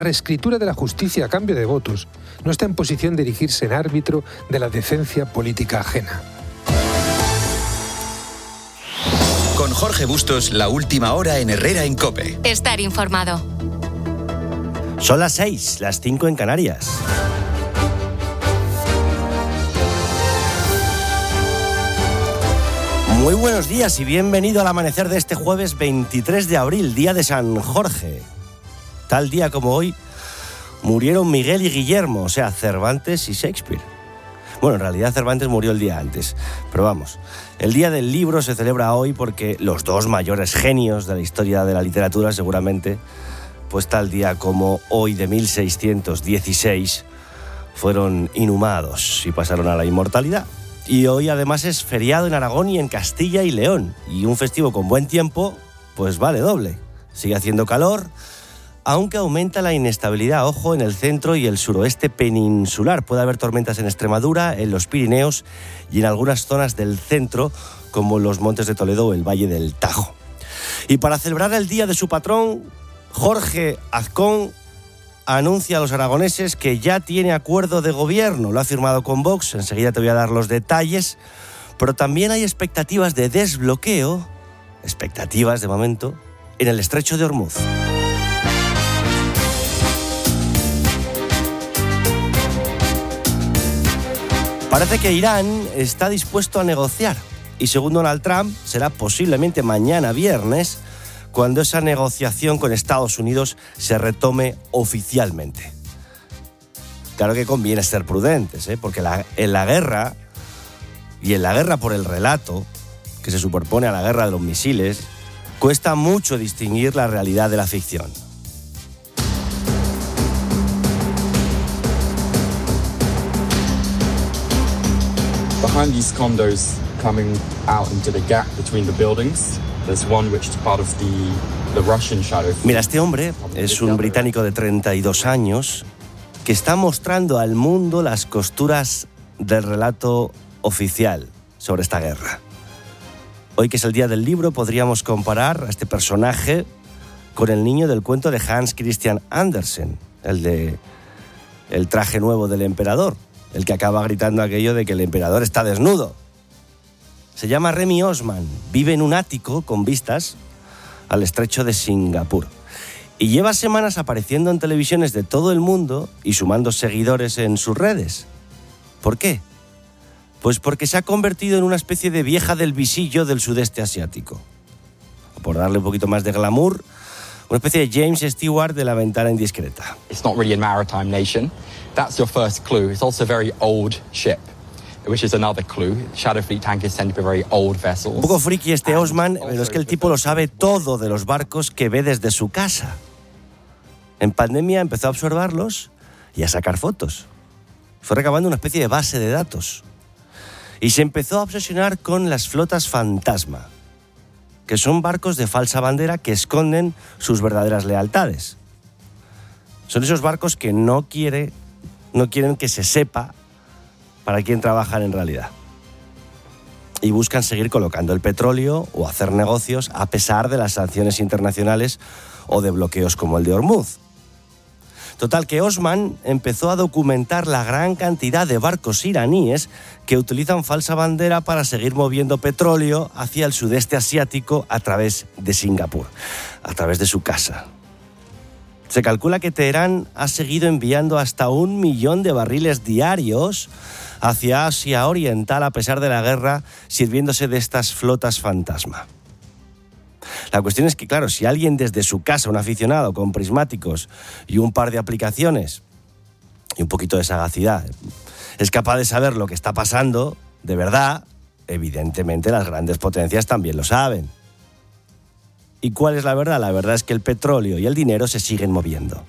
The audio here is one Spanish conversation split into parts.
reescritura de la justicia a cambio de votos, no está en posición de erigirse en árbitro de la decencia política ajena. Con Jorge Bustos, la última hora en Herrera en COPE. Estar informado. Son las 6, las 5 en Canarias. Muy buenos días y bienvenido al amanecer de este jueves 23 de abril, día de San Jorge. Tal día como hoy murieron Miguel y Guillermo, o sea, Cervantes y Shakespeare. Bueno, en realidad Cervantes murió el día antes, pero vamos, el Día del Libro se celebra hoy porque los dos mayores genios de la historia de la literatura, seguramente, pues tal día como hoy de 1616, fueron inhumados y pasaron a la inmortalidad. Y hoy además es feriado en Aragón y en Castilla y León, y un festivo con buen tiempo, pues vale doble. Sigue haciendo calor, aunque aumenta la inestabilidad, ojo, en el centro y el suroeste peninsular. Puede haber tormentas en Extremadura, en los Pirineos y en algunas zonas del centro, como los Montes de Toledo o el Valle del Tajo. Y para celebrar el día de su patrón, Jorge Azcón anuncia a los aragoneses que ya tiene acuerdo de gobierno. Lo ha firmado con Vox, enseguida te voy a dar los detalles, pero también hay expectativas de desbloqueo, expectativas de momento, en el estrecho de Hormuz. Parece que Irán está dispuesto a negociar y según Donald Trump será posiblemente mañana viernes cuando esa negociación con Estados Unidos se retome oficialmente. Claro que conviene ser prudentes, porque en la guerra, y en la guerra por el relato, que se superpone a la guerra de los misiles, cuesta mucho distinguir la realidad de la ficción. Behind these condos coming out into the gap between the buildings, there's one which is part of the Russian shadow. Mira, este hombre es un británico de 32 años que está mostrando al mundo las costuras del relato oficial sobre esta guerra. Hoy, que es el Día del Libro, podríamos comparar a este personaje con el niño del cuento de Hans Christian Andersen, el de El traje nuevo del emperador, el que acaba gritando aquello de que el emperador está desnudo. Se llama Remy Osman, vive en un ático con vistas al estrecho de Singapur y lleva semanas apareciendo en televisiones de todo el mundo y sumando seguidores en sus redes. ¿Por qué? Pues porque se ha convertido en una especie de vieja del visillo del sudeste asiático. O por darle un poquito más de glamour, una especie de James Stewart de La ventana indiscreta. It's not really a maritime nation. That's your first clue. It's also a very old ship, which is another clue. Shadow Fleet tankers tend to be very old vessels. Un poco friki este Osman, pero es que el tipo lo sabe todo de los barcos que ve desde su casa. En pandemia empezó a observarlos y a sacar fotos. Fue recabando una especie de base de datos. Y se empezó a obsesionar con las flotas fantasma, que son barcos de falsa bandera que esconden sus verdaderas lealtades. Son esos barcos que no quieren que se sepa para quién trabajan en realidad. Y buscan seguir colocando el petróleo o hacer negocios a pesar de las sanciones internacionales o de bloqueos como el de Hormuz. Total, que Osman empezó a documentar la gran cantidad de barcos iraníes que utilizan falsa bandera para seguir moviendo petróleo hacia el sudeste asiático a través de Singapur, a través de su casa. Se calcula que Teherán ha seguido enviando hasta 1 millón de barriles diarios hacia Asia Oriental a pesar de la guerra, sirviéndose de estas flotas fantasma. La cuestión es que, claro, si alguien desde su casa, un aficionado con prismáticos y un par de aplicaciones y un poquito de sagacidad, es capaz de saber lo que está pasando de verdad, evidentemente las grandes potencias también lo saben. ¿Y cuál es la verdad? La verdad es que el petróleo y el dinero se siguen moviendo.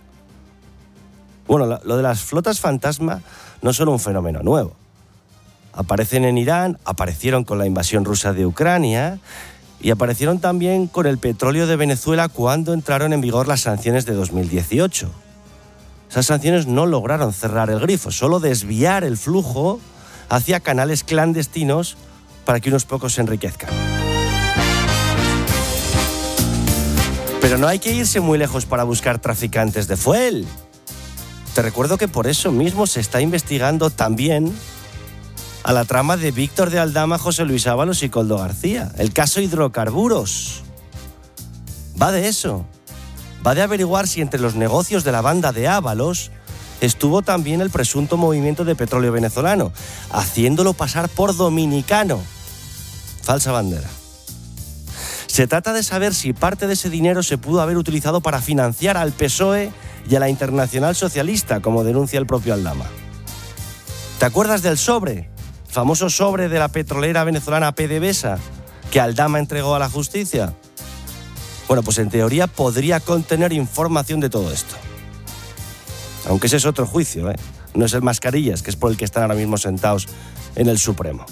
Bueno, lo de las flotas fantasma no son un fenómeno nuevo. Aparecen en Irán, aparecieron con la invasión rusa de Ucrania y aparecieron también con el petróleo de Venezuela cuando entraron en vigor las sanciones de 2018. Esas sanciones no lograron cerrar el grifo, solo desviar el flujo hacia canales clandestinos para que unos pocos se enriquezcan. Pero no hay que irse muy lejos para buscar traficantes de fuel. Te recuerdo que por eso mismo se está investigando también a la trama de Víctor de Aldama, José Luis Ábalos y Koldo García. El caso hidrocarburos. Va de eso. Va de averiguar si entre los negocios de la banda de Ábalos estuvo también el presunto movimiento de petróleo venezolano, haciéndolo pasar por dominicano. Falsa bandera. Se trata de saber si parte de ese dinero se pudo haber utilizado para financiar al PSOE y a la Internacional Socialista, como denuncia el propio Aldama. ¿Te acuerdas del sobre? El famoso sobre de la petrolera venezolana PDVSA, que Aldama entregó a la justicia. Bueno, pues en teoría podría contener información de todo esto. Aunque ese es otro juicio, ¿eh? No es el Mascarillas, que es por el que están ahora mismo sentados en el Supremo.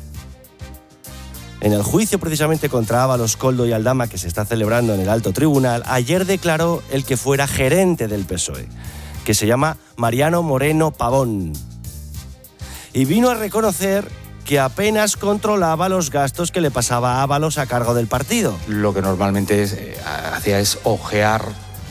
En el juicio precisamente contra Ábalos, Koldo y Aldama, que se está celebrando en el alto tribunal, ayer declaró el que fuera gerente del PSOE, que se llama Mariano Moreno Pavón. Y vino a reconocer que apenas controlaba los gastos que le pasaba a Ábalos a cargo del partido. Lo que normalmente hacía es ojear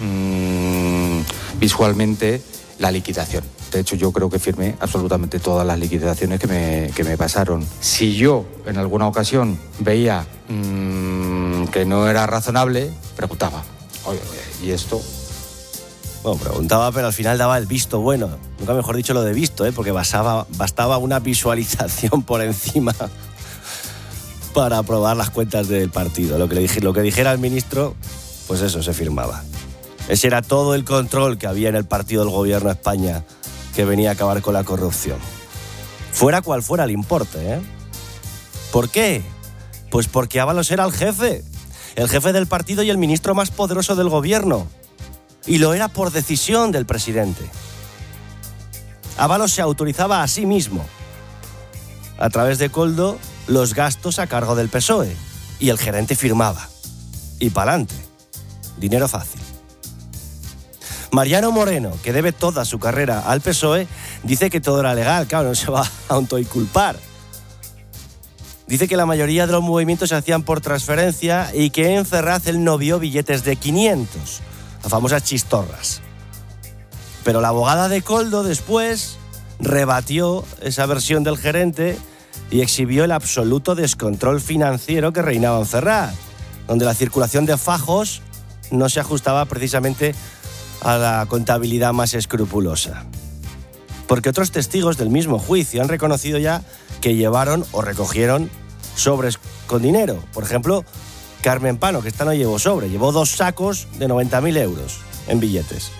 visualmente la liquidación. De hecho, yo creo que firmé absolutamente todas las liquidaciones que me pasaron. Si yo en alguna ocasión veía que no era razonable, preguntaba, oye, ¿y esto? Bueno, preguntaba, pero al final daba el visto bueno. Nunca mejor dicho lo de visto, porque bastaba una visualización por encima para aprobar las cuentas del partido. Lo que dijera el ministro, pues eso se firmaba. Ese era todo el control que había en el partido del gobierno de España, que venía a acabar con la corrupción. Fuera cual fuera el importe, ¿eh? ¿Por qué? Pues porque Ábalos era el jefe del partido y el ministro más poderoso del gobierno. Y lo era por decisión del presidente. Ábalos se autorizaba a sí mismo, a través de Koldo, los gastos a cargo del PSOE. Y el gerente firmaba. Y pa'lante. Dinero fácil. Mariano Moreno, que debe toda su carrera al PSOE, dice que todo era legal. Claro, no se va a autoinculpar. Dice que la mayoría de los movimientos se hacían por transferencia y que en Ferraz él no vio billetes de 500, las famosas chistorras. Pero la abogada de Koldo después rebatió esa versión del gerente y exhibió el absoluto descontrol financiero que reinaba en Ferraz, donde la circulación de fajos no se ajustaba precisamente a la contabilidad más escrupulosa. Porque otros testigos del mismo juicio han reconocido ya que llevaron o recogieron sobres con dinero. Por ejemplo, Carmen Pano, que esta no llevó sobre, llevó 2 sacos de 90.000 euros en billetes.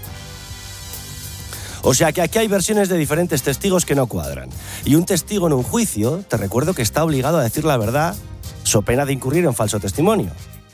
O sea que aquí hay versiones de diferentes testigos que no cuadran. Y un testigo en un juicio, te recuerdo que está obligado a decir la verdad, so pena de incurrir en falso testimonio.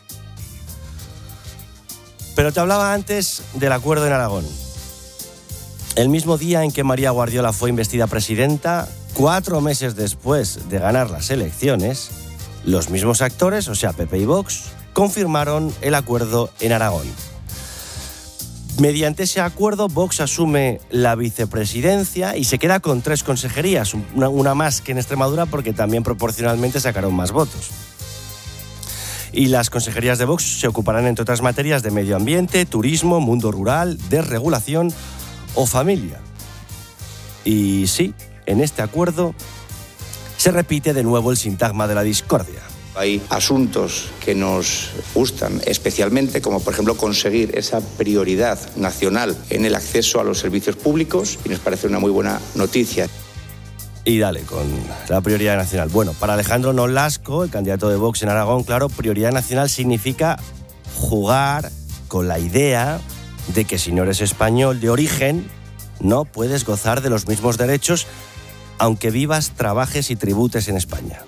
Pero te hablaba antes del acuerdo en Aragón. El mismo día en que María Guardiola fue investida presidenta, 4 meses después de ganar las elecciones, los mismos actores, o sea, PP y Vox, confirmaron el acuerdo en Aragón. Mediante ese acuerdo, Vox asume la vicepresidencia y se queda con 3 consejerías, una más que en Extremadura porque también proporcionalmente sacaron más votos. Y las consejerías de Vox se ocuparán, entre otras materias, de medio ambiente, turismo, mundo rural, desregulación o familia. Y sí, en este acuerdo se repite de nuevo el sintagma de la discordia. Hay asuntos que nos gustan especialmente, como por ejemplo conseguir esa prioridad nacional en el acceso a los servicios públicos, y nos parece una muy buena noticia. Y dale, con la prioridad nacional. Bueno, para Alejandro Nolasco, el candidato de Vox en Aragón, claro, prioridad nacional significa jugar con la idea de que si no eres español de origen, no puedes gozar de los mismos derechos, aunque vivas, trabajes y tributes en España.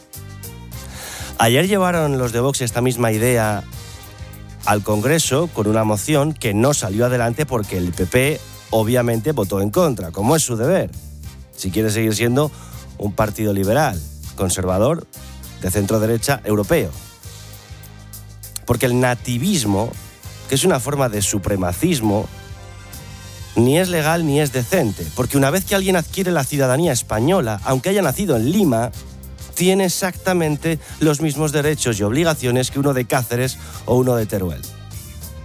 Ayer llevaron los de Vox esta misma idea al Congreso con una moción que no salió adelante porque el PP obviamente votó en contra, como es su deber, si quiere seguir siendo un partido liberal, conservador, de centro-derecha, europeo. Porque el nativismo, que es una forma de supremacismo, ni es legal ni es decente, porque una vez que alguien adquiere la ciudadanía española, aunque haya nacido en Lima, tiene exactamente los mismos derechos y obligaciones que uno de Cáceres o uno de Teruel.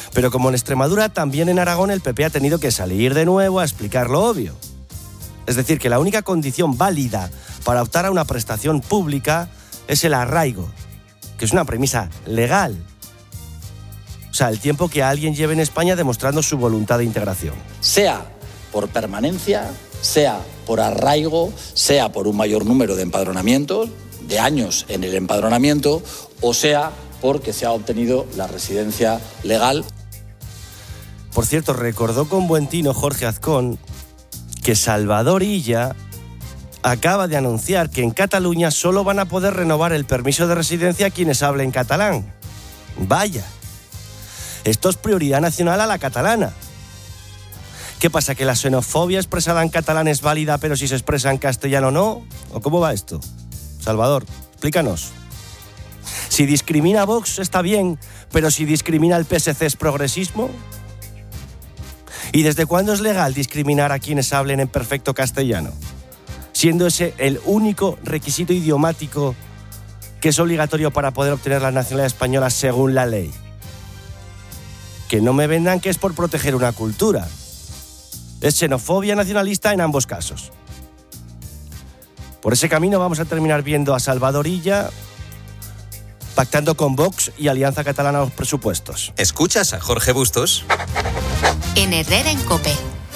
Pero como en Extremadura, también en Aragón el PP ha tenido que salir de nuevo a explicar lo obvio. Es decir, que la única condición válida para optar a una prestación pública es el arraigo, que es una premisa legal. O sea, el tiempo que alguien lleve en España demostrando su voluntad de integración. Sea por permanencia, sea por arraigo, sea por un mayor número de empadronamientos, de años en el empadronamiento, o sea porque se ha obtenido la residencia legal. Por cierto, recordó con buen tino Jorge Azcón que Salvador Illa acaba de anunciar que en Cataluña solo van a poder renovar el permiso de residencia quienes hablen catalán. Vaya, esto es prioridad nacional a la catalana. ¿Qué pasa, que la xenofobia expresada en catalán es válida, pero si se expresa en castellano no? ¿O cómo va esto? Salvador, explícanos. Si discrimina a Vox está bien, pero si discrimina al PSC es progresismo. ¿Y desde cuándo es legal discriminar a quienes hablen en perfecto castellano? Siendo ese el único requisito idiomático que es obligatorio para poder obtener la nacionalidad española según la ley. Que no me vendan que es por proteger una cultura. Es xenofobia nacionalista en ambos casos. Por ese camino vamos a terminar viendo a Salvador Illa pactando con Vox y Alianza Catalana los presupuestos. ¿Escuchas a Jorge Bustos? En Herrera en COPE.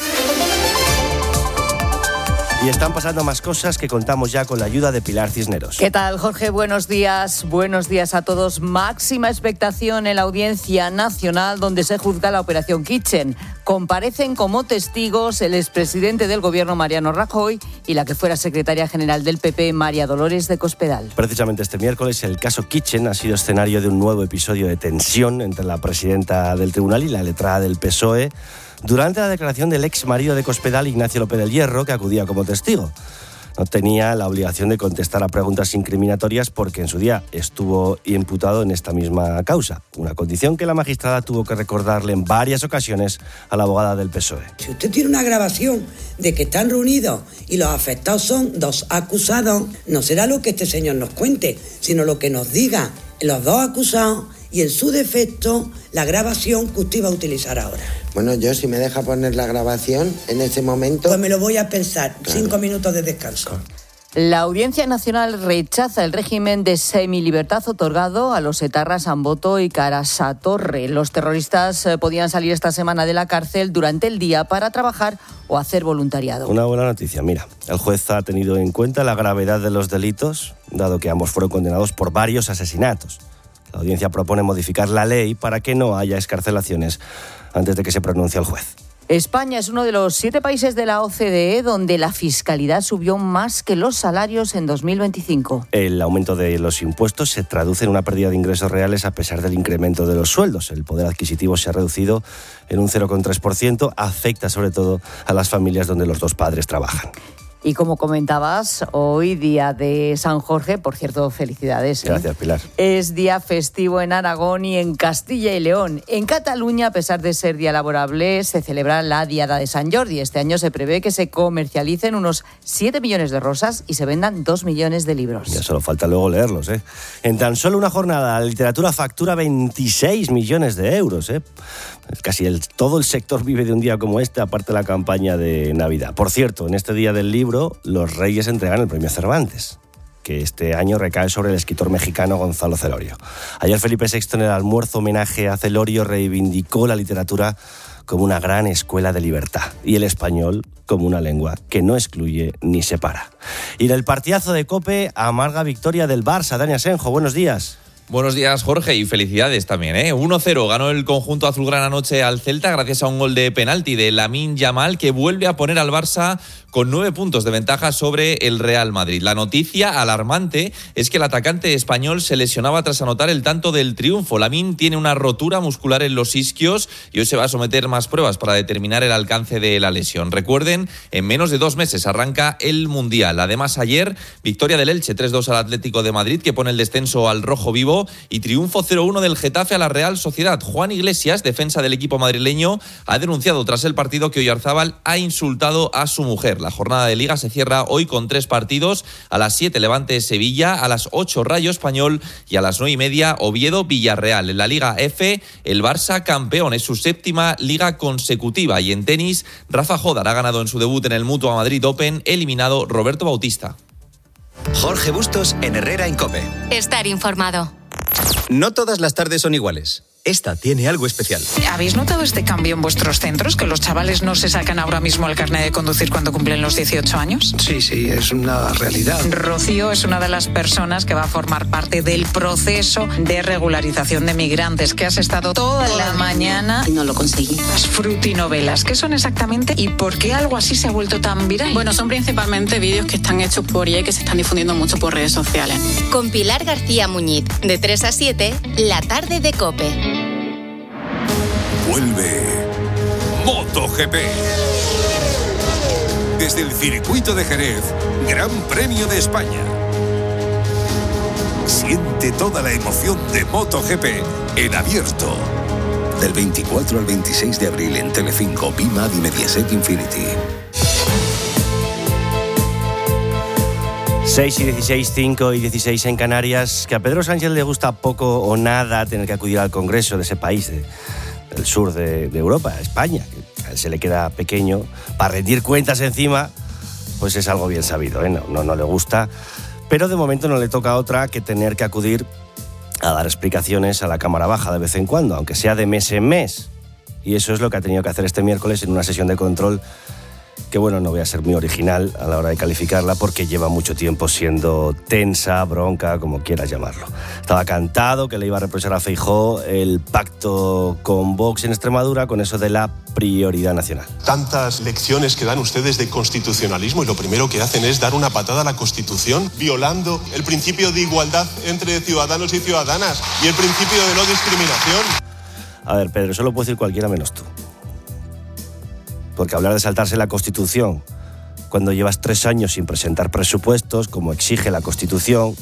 Y están pasando más cosas que contamos ya con la ayuda de Pilar Cisneros. ¿Qué tal, Jorge? Buenos días a todos. Máxima expectación en la Audiencia Nacional donde se juzga la Operación Kitchen. Comparecen como testigos el expresidente del Gobierno, Mariano Rajoy, y la que fuera secretaria general del PP, María Dolores de Cospedal. Precisamente este miércoles el caso Kitchen ha sido escenario de un nuevo episodio de tensión entre la presidenta del tribunal y la letrada del PSOE durante la declaración del ex marido de Cospedal, Ignacio López del Hierro, que acudía como testigo. No tenía la obligación de contestar a preguntas incriminatorias porque en su día estuvo imputado en esta misma causa, una condición que la magistrada tuvo que recordarle en varias ocasiones a la abogada del PSOE. Si usted tiene una grabación de que están reunidos y los afectados son dos acusados, no será lo que este señor nos cuente, sino lo que nos diga los dos acusados y en su defecto la grabación que usted va a utilizar ahora. Bueno, yo si me deja poner la grabación en ese momento... Pues me lo voy a pensar. Claro. 5 minutos de descanso. La Audiencia Nacional rechaza el régimen de semilibertad otorgado a los etarras Amboto y Carasatorre. Los terroristas podían salir esta semana de la cárcel durante el día para trabajar o hacer voluntariado. Una buena noticia, mira. El juez ha tenido en cuenta la gravedad de los delitos, dado que ambos fueron condenados por varios asesinatos. La audiencia propone modificar la ley para que no haya excarcelaciones antes de que se pronuncie el juez. España es uno de los 7 países de la OCDE donde la fiscalidad subió más que los salarios en 2025. El aumento de los impuestos se traduce en una pérdida de ingresos reales a pesar del incremento de los sueldos. El poder adquisitivo se ha reducido en un 0,3%, afecta sobre todo a las familias donde los dos padres trabajan. Y como comentabas, hoy día de San Jorge, por cierto, felicidades. Gracias, Pilar. Es día festivo en Aragón y en Castilla y León. En Cataluña, a pesar de ser día laborable, se celebra la Diada de Sant Jordi. Este año se prevé que se comercialicen unos 7 millones de rosas y se vendan 2 millones de libros. Ya solo falta luego leerlos, ¿eh? En tan solo una jornada, la literatura factura 26 millones de euros, ¿eh? Casi todo el sector vive de un día como este, aparte de la campaña de Navidad. Por cierto, en este Día del Libro, los Reyes entregan el premio Cervantes, que este año recae sobre el escritor mexicano Gonzalo Celorio. Ayer Felipe VI, en el almuerzo homenaje a Celorio, reivindicó la literatura como una gran escuela de libertad y el español como una lengua que no excluye ni separa. Y del partidazo de COPE, amarga victoria del Barça. Dani Asenjo, buenos días. Buenos días, Jorge, y felicidades también, ¿eh? 1-0 ganó el conjunto azulgrana anoche al Celta gracias a un gol de penalti de Lamine Yamal que vuelve a poner al Barça con 9 puntos de ventaja sobre el Real Madrid. La noticia alarmante es que el atacante español se lesionaba tras anotar el tanto del triunfo. Lamine tiene una rotura muscular en los isquios y hoy se va a someter más pruebas para determinar el alcance de la lesión. Recuerden, en menos de 2 meses arranca el Mundial. Además, ayer, victoria del Elche 3-2 al Atlético de Madrid, que pone el descenso al rojo vivo Vigo y triunfo 0-1 del Getafe a la Real Sociedad. Juan Iglesias, defensa del equipo madrileño, ha denunciado tras el partido que Oyarzábal ha insultado a su mujer. La jornada de Liga se cierra hoy con 3 partidos. A las 7 Levante-Sevilla, a las 8 Rayo Español y a las 9:30 Oviedo-Villarreal. En la Liga F, el Barça campeón, es su 7ª liga consecutiva. Y en tenis, Rafa Jodar ha ganado en su debut en el Mutua Madrid Open, eliminado Roberto Bautista. Jorge Bustos en Herrera en COPE. Estar informado. No todas las tardes son iguales. Esta tiene algo especial. ¿Habéis notado este cambio en vuestros centros? ¿Que los chavales no se sacan ahora mismo el carnet de conducir cuando cumplen los 18 años? Sí, es una realidad. Rocío es una de las personas que va a formar parte del proceso de regularización de migrantes, que has estado toda la mañana... Y no lo conseguí. Las frutinovelas, ¿qué son exactamente y por qué algo así se ha vuelto tan viral? Bueno, son principalmente vídeos que están hechos por IA y que se están difundiendo mucho por redes sociales. Con Pilar García Muñiz, de 3 a 7, la tarde de COPE. Vuelve MotoGP. Desde el circuito de Jerez, Gran Premio de España. Siente toda la emoción de MotoGP en abierto. Del 24 al 26 de abril en Telecinco, Bimad y Mediaset Infinity. 6 y 16, 5 y 16 en Canarias. Que a Pedro Sánchez le gusta poco o nada tener que acudir al Congreso de ese país del sur de Europa, España, que a él se le queda pequeño, para rendir cuentas encima, pues es algo bien sabido, ¿eh? No le gusta, pero de momento no le toca otra que tener que acudir a dar explicaciones a la Cámara Baja de vez en cuando, aunque sea de mes en mes. Y eso es lo que ha tenido que hacer este miércoles en una sesión de control que, bueno, no voy a ser muy original a la hora de calificarla porque lleva mucho tiempo siendo tensa, bronca, como quieras llamarlo. Estaba cantado que le iba a reprochar a Feijóo el pacto con Vox en Extremadura con eso de la prioridad nacional. Tantas lecciones que dan ustedes de constitucionalismo y lo primero que hacen es dar una patada a la Constitución, violando el principio de igualdad entre ciudadanos y ciudadanas y el principio de no discriminación. A ver, Pedro, eso lo puede decir cualquiera menos tú. Porque hablar de saltarse la Constitución cuando llevas 3 años sin presentar presupuestos, como exige la Constitución,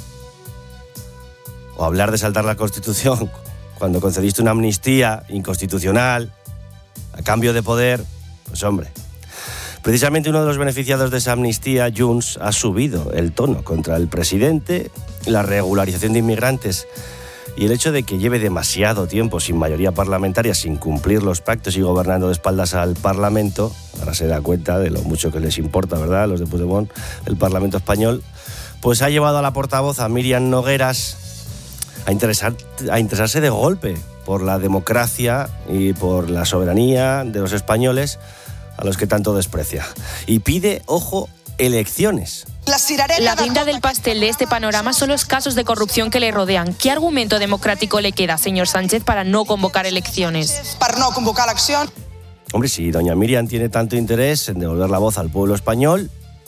o hablar de saltar la Constitución cuando concediste una amnistía inconstitucional a cambio de poder, pues hombre. Precisamente uno de los beneficiados de esa amnistía, Junts, ha subido el tono contra el presidente, la regularización de inmigrantes y el hecho de que lleve demasiado tiempo sin mayoría parlamentaria, sin cumplir los pactos y gobernando de espaldas al Parlamento. Ahora se da cuenta de lo mucho que les importa, ¿verdad?, a los de Puigdemont, el Parlamento español. Pues ha llevado a la portavoz, a Míriam Nogueras, a interesarse de golpe por la democracia y por la soberanía de los españoles, a los que tanto desprecia. Y pide, ojo, elecciones. La guinda del pastel de este panorama son los casos de corrupción que le rodean. ¿Qué argumento democrático le queda, señor Sánchez, para no convocar elecciones? Para no convocar acción. Hombre, si doña Míriam tiene tanto interés en devolver la voz al pueblo español,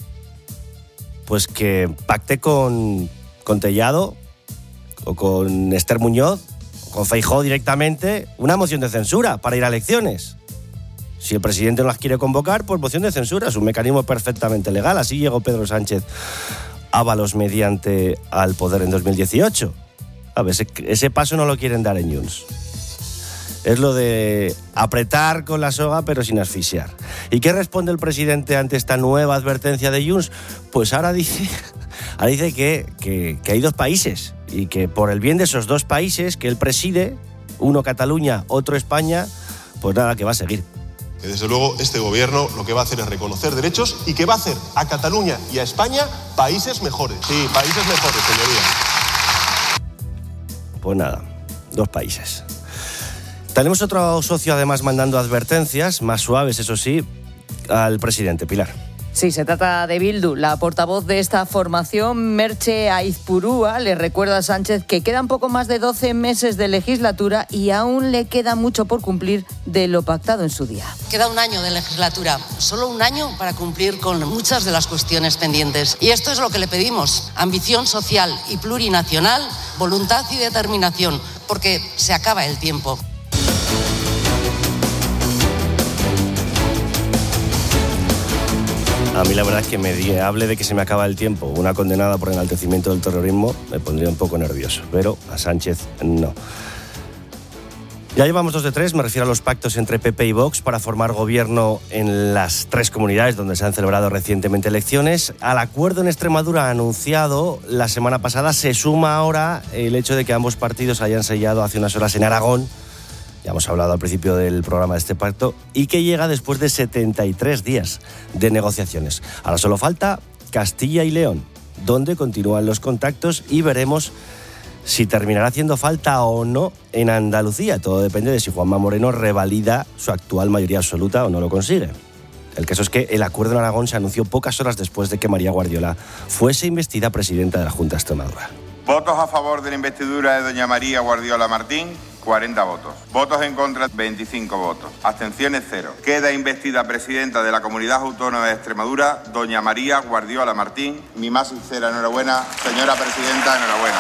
pues que pacte con Tellado o con Esther Muñoz o con Feijóo directamente una moción de censura para ir a elecciones. Si el presidente no las quiere convocar, pues moción de censura, es un mecanismo perfectamente legal. Así llegó Pedro Sánchez Ábalos mediante al poder en 2018. A ver, ese paso no lo quieren dar en Junts. Es lo de apretar con la soga pero sin asfixiar. ¿Y qué responde el presidente ante esta nueva advertencia de Junts? Pues ahora dice que hay 2 países y que por el bien de esos 2 países que él preside, uno Cataluña, otro España, pues nada, que va a seguir. Que desde luego este gobierno lo que va a hacer es reconocer derechos y que va a hacer a Cataluña y a España países mejores. Sí, países mejores, señoría. Pues nada, 2 países. Tenemos otro socio además mandando advertencias, más suaves eso sí, al presidente. Pilar. Sí, se trata de Bildu. La portavoz de esta formación, Merche Aizpurúa, le recuerda a Sánchez que quedan poco más de 12 meses de legislatura y aún le queda mucho por cumplir de lo pactado en su día. Queda un año de legislatura, solo un año para cumplir con muchas de las cuestiones pendientes. Y esto es lo que le pedimos: ambición social y plurinacional, voluntad y determinación, porque se acaba el tiempo. A mí la verdad es que me hable de que se me acaba el tiempo, una condenada por enaltecimiento del terrorismo, me pondría un poco nervioso, pero a Sánchez no. Ya llevamos 2 de 3, me refiero a los pactos entre PP y Vox para formar gobierno en las 3 comunidades donde se han celebrado recientemente elecciones. Al acuerdo en Extremadura anunciado la semana pasada se suma ahora el hecho de que ambos partidos hayan sellado hace unas horas en Aragón, ya hemos hablado al principio del programa de este pacto, y que llega después de 73 días de negociaciones. Ahora solo falta Castilla y León, donde continúan los contactos y veremos si terminará haciendo falta o no en Andalucía. Todo depende de si Juanma Moreno revalida su actual mayoría absoluta o no lo consigue. El caso es que el acuerdo en Aragón se anunció pocas horas después de que María Guardiola fuese investida presidenta de la Junta de Extremadura. Votos a favor de la investidura de doña María Guardiola Martín, 40 votos. Votos en contra, 25 votos. Abstenciones, 0. Queda investida presidenta de la Comunidad Autónoma de Extremadura, doña María Guardiola Martín. Mi más sincera enhorabuena, señora presidenta, enhorabuena.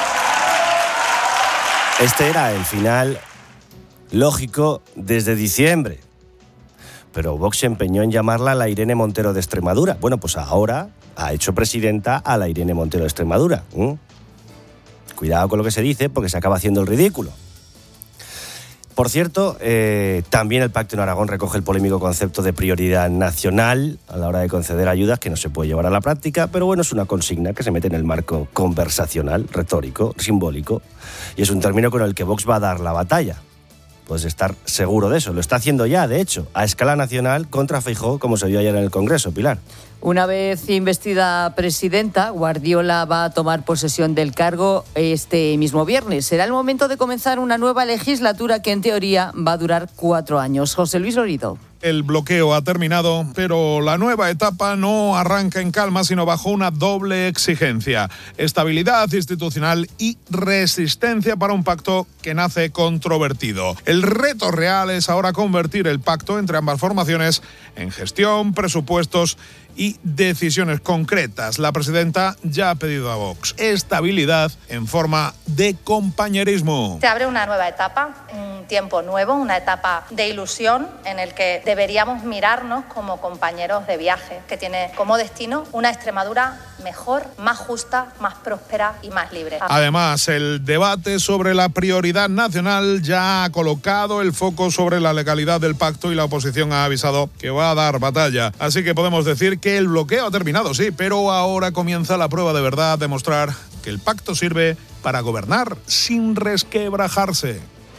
Este era el final lógico desde diciembre. Pero Vox se empeñó en llamarla la Irene Montero de Extremadura. Bueno, pues ahora ha hecho presidenta a la Irene Montero de Extremadura. Cuidado con lo que se dice, porque se acaba haciendo el ridículo. Por cierto, también el pacto en Aragón recoge el polémico concepto de prioridad nacional a la hora de conceder ayudas, que no se puede llevar a la práctica, pero bueno, es una consigna que se mete en el marco conversacional, retórico, simbólico, y es un término con el que Vox va a dar la batalla. Puedes estar seguro de eso. Lo está haciendo ya, de hecho, a escala nacional contra Feijóo, como se vio ayer en el Congreso, Pilar. Una vez investida presidenta, Guardiola va a tomar posesión del cargo este mismo viernes. Será el momento de comenzar una nueva legislatura que en teoría va a durar 4 años. José Luis Lorido. El bloqueo ha terminado, pero la nueva etapa no arranca en calma, sino bajo una doble exigencia: estabilidad institucional y resistencia para un pacto que nace controvertido. El reto real es ahora convertir el pacto entre ambas formaciones en gestión, presupuestos y decisiones concretas. La presidenta ya ha pedido a Vox estabilidad en forma de compañerismo. Se abre una nueva etapa, un tiempo nuevo, una etapa de ilusión en el que deberíamos mirarnos como compañeros de viaje, que tiene como destino una Extremadura mejor, más justa, más próspera y más libre. Además, el debate sobre la prioridad nacional ya ha colocado el foco sobre la legalidad del pacto y la oposición ha avisado que va a dar batalla. Así que podemos decir que el bloqueo ha terminado, sí, pero ahora comienza la prueba de verdad, demostrar que el pacto sirve para gobernar sin resquebrajarse.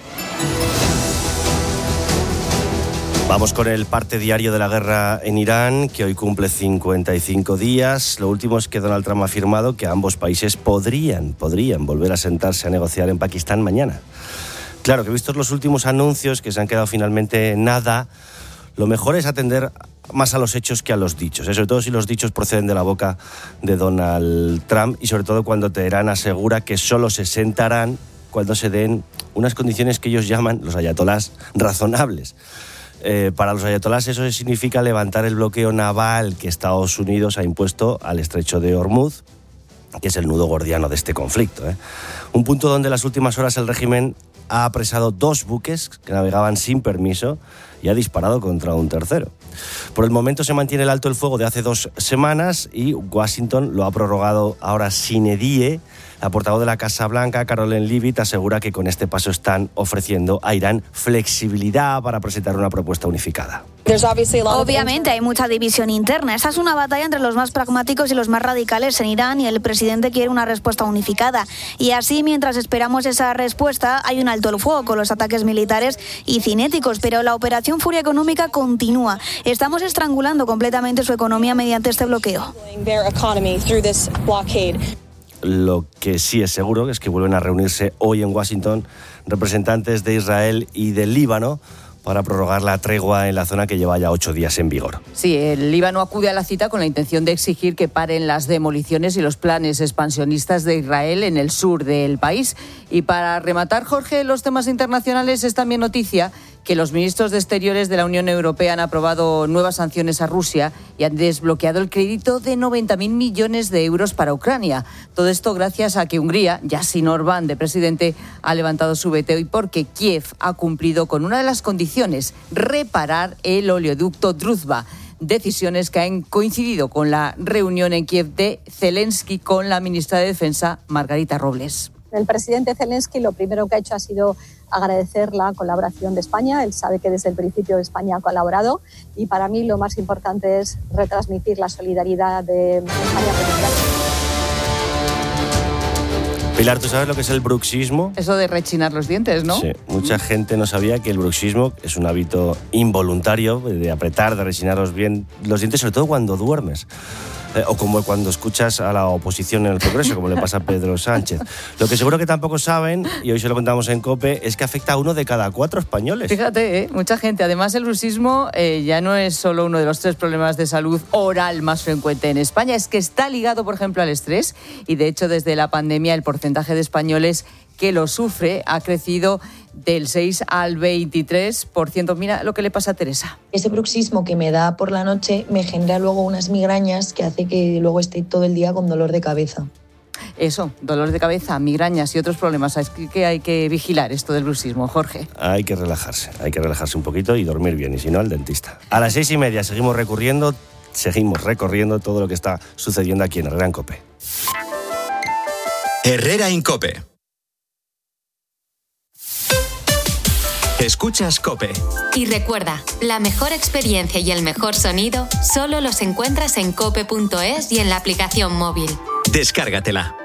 Vamos con el parte diario de la guerra en Irán, que hoy cumple 55 días. Lo último es que Donald Trump ha afirmado que ambos países podrían volver a sentarse a negociar en Pakistán mañana. Claro, que vistos los últimos anuncios, que se han quedado finalmente en nada, lo mejor es atender más a los hechos que a los dichos, sobre todo si los dichos proceden de la boca de Donald Trump y sobre todo cuando Teherán asegura que solo se sentarán cuando se den unas condiciones que ellos llaman, los ayatolás, razonables. Para los ayatolás eso significa levantar el bloqueo naval que Estados Unidos ha impuesto al estrecho de Hormuz, que es el nudo gordiano de este conflicto. Un punto donde en las últimas horas el régimen ha apresado 2 buques que navegaban sin permiso y ha disparado contra un tercero. Por el momento se mantiene el alto el fuego de hace 2 semanas y Washington lo ha prorrogado ahora sine die. La portavoz de la Casa Blanca, Caroline Leavitt, asegura que con este paso están ofreciendo a Irán flexibilidad para presentar una propuesta unificada. Obviamente hay mucha división interna. Esta es una batalla entre los más pragmáticos y los más radicales en Irán y el presidente quiere una respuesta unificada. Y así, mientras esperamos esa respuesta, hay un alto el fuego con los ataques militares y cinéticos, pero la operación Furia Económica continúa. Estamos estrangulando completamente su economía mediante este bloqueo. Lo que sí es seguro es que vuelven a reunirse hoy en Washington representantes de Israel y del Líbano para prorrogar la tregua en la zona que lleva ya 8 días en vigor. Sí, el Líbano acude a la cita con la intención de exigir que paren las demoliciones y los planes expansionistas de Israel en el sur del país. Y para rematar, Jorge, los temas internacionales, es también noticia que los ministros de Exteriores de la Unión Europea han aprobado nuevas sanciones a Rusia y han desbloqueado el crédito de 90.000 millones de euros para Ucrania. Todo esto gracias a que Hungría, ya sin Orbán de presidente, ha levantado su veto y porque Kiev ha cumplido con una de las condiciones: reparar el oleoducto Druzhba. decisiones que han coincidido con la reunión en Kiev de Zelensky con la ministra de Defensa, Margarita Robles. El presidente Zelensky lo primero que ha hecho ha sido agradecer la colaboración de España. Él sabe que desde el principio España ha colaborado y para mí lo más importante es retransmitir la solidaridad de España con Ucrania. Pilar, ¿tú sabes lo que es el bruxismo? Eso de rechinar los dientes, ¿no? Sí, mucha gente no sabía que el bruxismo es un hábito involuntario de apretar, de rechinar los dientes, sobre todo cuando duermes. O como cuando escuchas a la oposición en el Congreso, como le pasa a Pedro Sánchez. Lo que seguro que tampoco saben, y hoy se lo contamos en COPE, es que afecta a 1 de cada 4 españoles. Fíjate, mucha gente. Además, el bruxismo ya no es solo uno de los 3 problemas de salud oral más frecuente en España, es que está ligado, por ejemplo, al estrés. Y, de hecho, desde la pandemia, el porcentaje de españoles que lo sufre ha crecido del 6 al 23%. Mira lo que le pasa a Teresa. Ese bruxismo que me da por la noche me genera luego unas migrañas que hace que luego esté todo el día con dolor de cabeza. Eso, dolor de cabeza, migrañas y otros problemas. Es que hay que vigilar esto del bruxismo, Jorge. Hay que relajarse un poquito y dormir bien, y si no, al dentista. A las 6:30 seguimos recorriendo todo lo que está sucediendo aquí en Herrera en COPE. Herrera en COPE. Escuchas COPE. Y recuerda, la mejor experiencia y el mejor sonido solo los encuentras en cope.es y en la aplicación móvil. Descárgatela.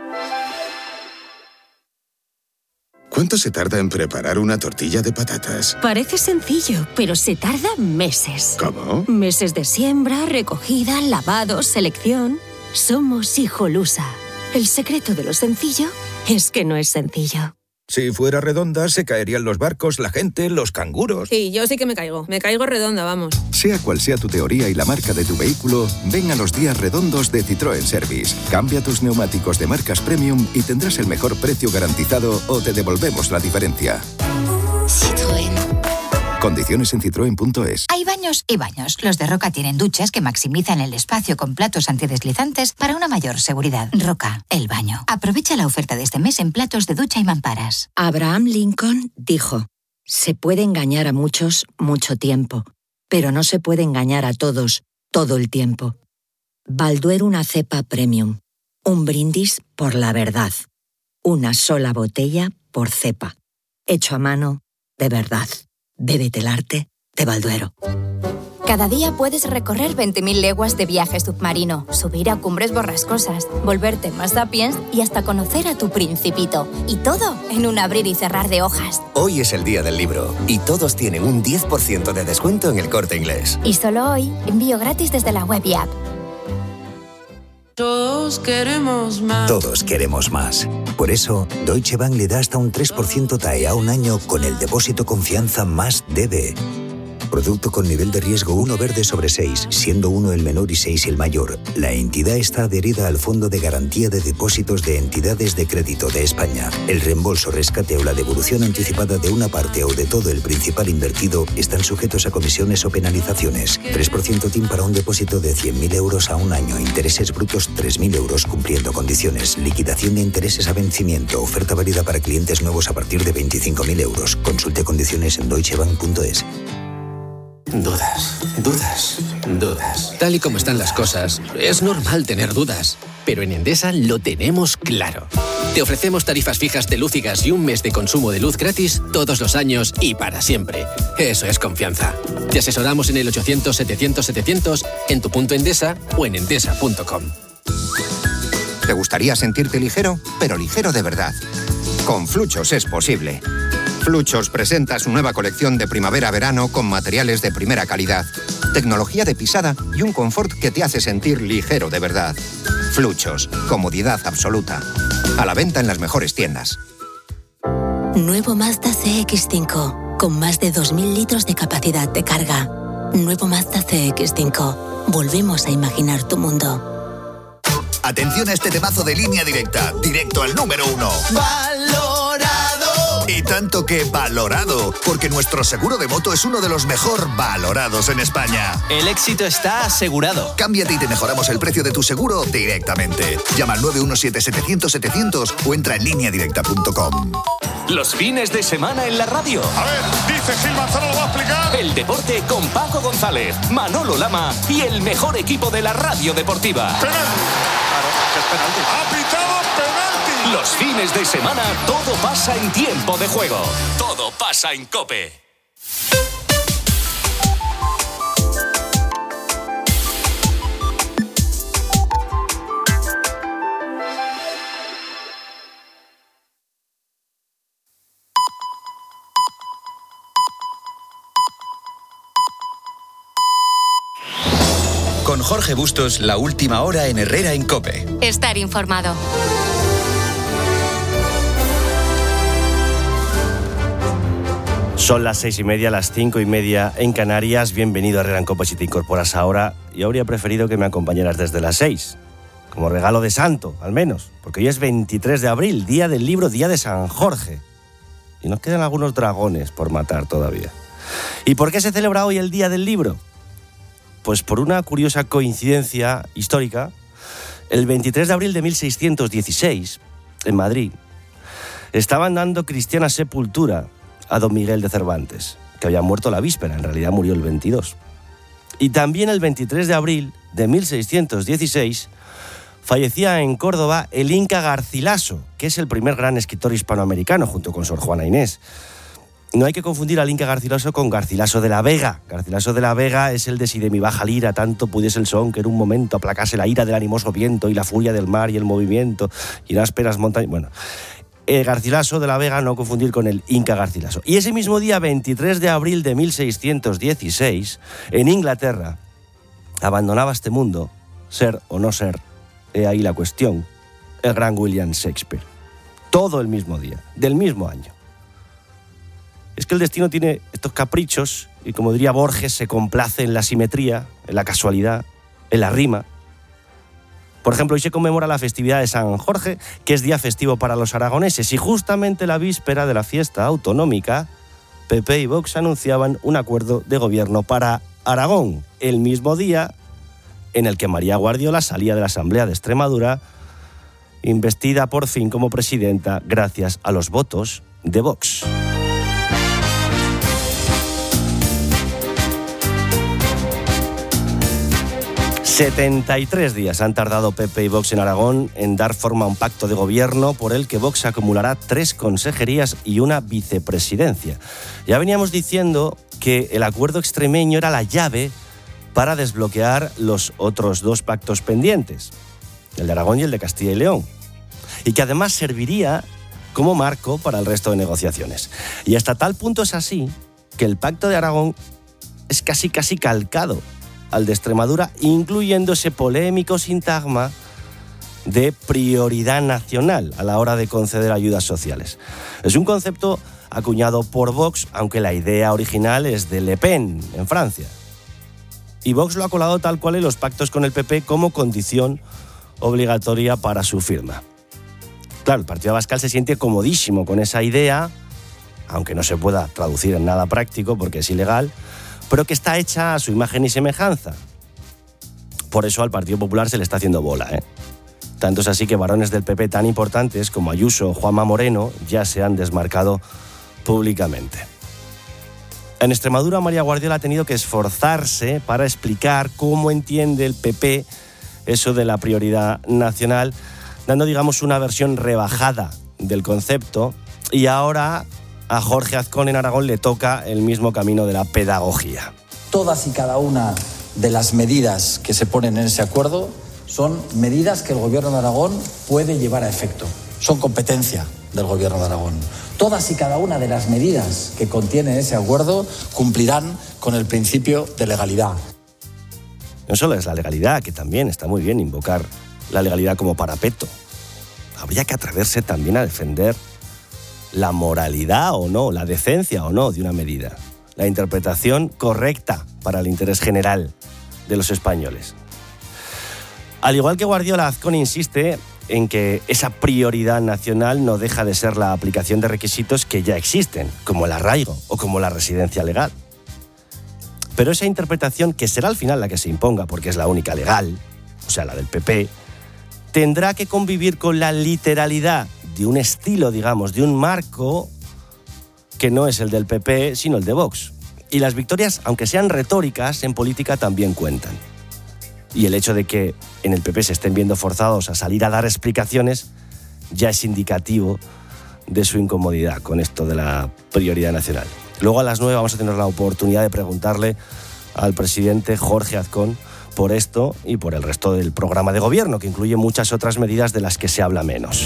¿Cuánto se tarda en preparar una tortilla de patatas? Parece sencillo, pero se tarda meses. ¿Cómo? Meses de siembra, recogida, lavado, selección. Somos Hijolusa. El secreto de lo sencillo es que no es sencillo. Si fuera redonda, se caerían los barcos, la gente, los canguros. Sí, yo sí que me caigo redonda, vamos. Sea cual sea tu teoría y la marca de tu vehículo, ven a los días redondos de Citroën Service. Cambia tus neumáticos de marcas premium y tendrás el mejor precio garantizado o te devolvemos la diferencia. Citroën. Condiciones en citroen.es. Hay baños y baños. Los de Roca tienen duchas que maximizan el espacio con platos antideslizantes para una mayor seguridad. Roca, el baño. Aprovecha la oferta de este mes en platos de ducha y mamparas. Abraham Lincoln dijo: se puede engañar a muchos mucho tiempo, pero no se puede engañar a todos todo el tiempo. Balduero, una cepa premium. Un brindis por la verdad. Una sola botella por cepa. Hecho a mano, de verdad. Bébete el arte de Balduero. Cada día puedes recorrer 20.000 leguas de viaje submarino, subir a cumbres borrascosas, volverte más sapiens y hasta conocer a tu principito. Y todo en un abrir y cerrar de hojas. Hoy es el día del libro y todos tienen un 10% de descuento en El Corte Inglés. Y solo hoy, envío gratis desde la web y app. Todos queremos más. Todos queremos más. Por eso, Deutsche Bank le da hasta un 3% TAE a un año con el depósito confianza más DB. Producto con nivel de riesgo 1 verde sobre 6, siendo 1 el menor y 6 el mayor. La entidad está adherida al Fondo de Garantía de Depósitos de Entidades de Crédito de España. El reembolso, rescate o la devolución anticipada de una parte o de todo el principal invertido están sujetos a comisiones o penalizaciones. 3% TIN para un depósito de 100.000 euros a un año. Intereses brutos 3.000 euros cumpliendo condiciones. Liquidación de intereses a vencimiento. Oferta válida para clientes nuevos a partir de 25.000 euros. Consulte condiciones en deutschebank.es. Dudas. Tal y como están las cosas, es normal tener dudas. Pero en Endesa lo tenemos claro. Te ofrecemos tarifas fijas de luz y gas y un mes de consumo de luz gratis todos los años y para siempre. Eso es confianza. Te asesoramos en el 800-700-700, en tu punto Endesa o en endesa.com. ¿Te gustaría sentirte ligero? Pero ligero de verdad. Con Fluchos es posible. Fluchos presenta su nueva colección de primavera-verano con materiales de primera calidad, tecnología de pisada y un confort que te hace sentir ligero de verdad. Fluchos, comodidad absoluta. A la venta en las mejores tiendas. Nuevo Mazda CX-5, con más de 2.000 litros de capacidad de carga. Nuevo Mazda CX-5. Volvemos a imaginar tu mundo. Atención a este temazo de Línea Directa, directo al número 1. ¡Valorado! Y tanto que valorado, porque nuestro seguro de moto es uno de los mejor valorados en España. El éxito está asegurado. Cámbiate y te mejoramos el precio de tu seguro directamente. Llama al 917-700-700 o entra en lineadirecta.com. Los fines de semana en la radio. A ver, dice Gil Manzano, lo va a explicar. El deporte con Paco González, Manolo Lama y el mejor equipo de la radio deportiva. ¡Penalti! Claro, que es penalti. ¡Ha pitado penalti! Los fines de semana todo pasa en tiempo de juego. Todo pasa en COPE. Con Jorge Bustos, la última hora en Herrera en COPE. Estar informado. Son las 6:30, las 5:30 en Canarias. Bienvenido a Herrera en COPE si te incorporas ahora. Yo habría preferido que me acompañaras desde las 6, como regalo de santo, al menos, porque hoy es 23 de abril, día del libro, día de San Jorge. Y nos quedan algunos dragones por matar todavía. ¿Y por qué se celebra hoy el día del libro? Pues por una curiosa coincidencia histórica, el 23 de abril de 1616, en Madrid, estaban dando cristiana sepultura a don Miguel de Cervantes, que había muerto la víspera, en realidad murió el 22. Y también el 23 de abril de 1616 fallecía en Córdoba el Inca Garcilaso, que es el primer gran escritor hispanoamericano, junto con Sor Juana Inés. No hay que confundir al Inca Garcilaso con Garcilaso de la Vega. Garcilaso de la Vega es el de si de mi baja lira tanto pudiese el son que en un momento aplacase la ira del animoso viento y la furia del mar y el movimiento y las ásperas montañas. Bueno, Garcilaso de la Vega, no confundir con el Inca Garcilaso. Y ese mismo día, 23 de abril de 1616, en Inglaterra, abandonaba este mundo, ser o no ser, he ahí la cuestión, el gran William Shakespeare. Todo el mismo día, del mismo año. Es que el destino tiene estos caprichos y, como diría Borges, se complace en la simetría, en la casualidad, en la rima. Por ejemplo, hoy se conmemora la festividad de San Jorge, que es día festivo para los aragoneses, y justamente la víspera de la fiesta autonómica, PP y Vox anunciaban un acuerdo de gobierno para Aragón, el mismo día en el que María Guardiola salía de la Asamblea de Extremadura, investida por fin como presidenta gracias a los votos de Vox. 73 días han tardado PP y Vox en Aragón en dar forma a un pacto de gobierno por el que Vox acumulará 3 consejerías y una vicepresidencia. Ya veníamos diciendo que el acuerdo extremeño era la llave para desbloquear los otros 2 pactos pendientes, el de Aragón y el de Castilla y León, y que además serviría como marco para el resto de negociaciones. Y hasta tal punto es así que el pacto de Aragón es casi calcado al de Extremadura, incluyendo ese polémico sintagma de prioridad nacional a la hora de conceder ayudas sociales. Es un concepto acuñado por Vox, aunque la idea original es de Le Pen, en Francia. Y Vox lo ha colado tal cual en los pactos con el PP como condición obligatoria para su firma. Claro, el Partido Abascal se siente comodísimo con esa idea, aunque no se pueda traducir en nada práctico porque es ilegal, pero que está hecha a su imagen y semejanza. Por eso al Partido Popular se le está haciendo bola, Tanto es así que varones del PP tan importantes como Ayuso o Juanma Moreno ya se han desmarcado públicamente. En Extremadura, María Guardiola ha tenido que esforzarse para explicar cómo entiende el PP eso de la prioridad nacional, dando, digamos, una versión rebajada del concepto, y ahora a Jorge Azcón en Aragón le toca el mismo camino de la pedagogía. Todas y cada una de las medidas que se ponen en ese acuerdo son medidas que el Gobierno de Aragón puede llevar a efecto. Son competencia del Gobierno de Aragón. Todas y cada una de las medidas que contiene ese acuerdo cumplirán con el principio de legalidad. No solo es la legalidad, que también está muy bien invocar la legalidad como parapeto. Habría que atreverse también a defender la moralidad o no, la decencia o no de una medida, la interpretación correcta para el interés general de los españoles. Al igual que Guardiola, Azcón insiste en que esa prioridad nacional no deja de ser la aplicación de requisitos que ya existen, como el arraigo o como la residencia legal. Pero esa interpretación, que será al final la que se imponga, porque es la única legal, o sea, la del PP, tendrá que convivir con la literalidad de un estilo, digamos, de un marco que no es el del PP, sino el de Vox. Y las victorias, aunque sean retóricas, en política también cuentan. Y el hecho de que en el PP se estén viendo forzados a salir a dar explicaciones ya es indicativo de su incomodidad con esto de la prioridad nacional. Luego a las 9 vamos a tener la oportunidad de preguntarle al presidente Jorge Azcón por esto y por el resto del programa de gobierno, que incluye muchas otras medidas de las que se habla menos.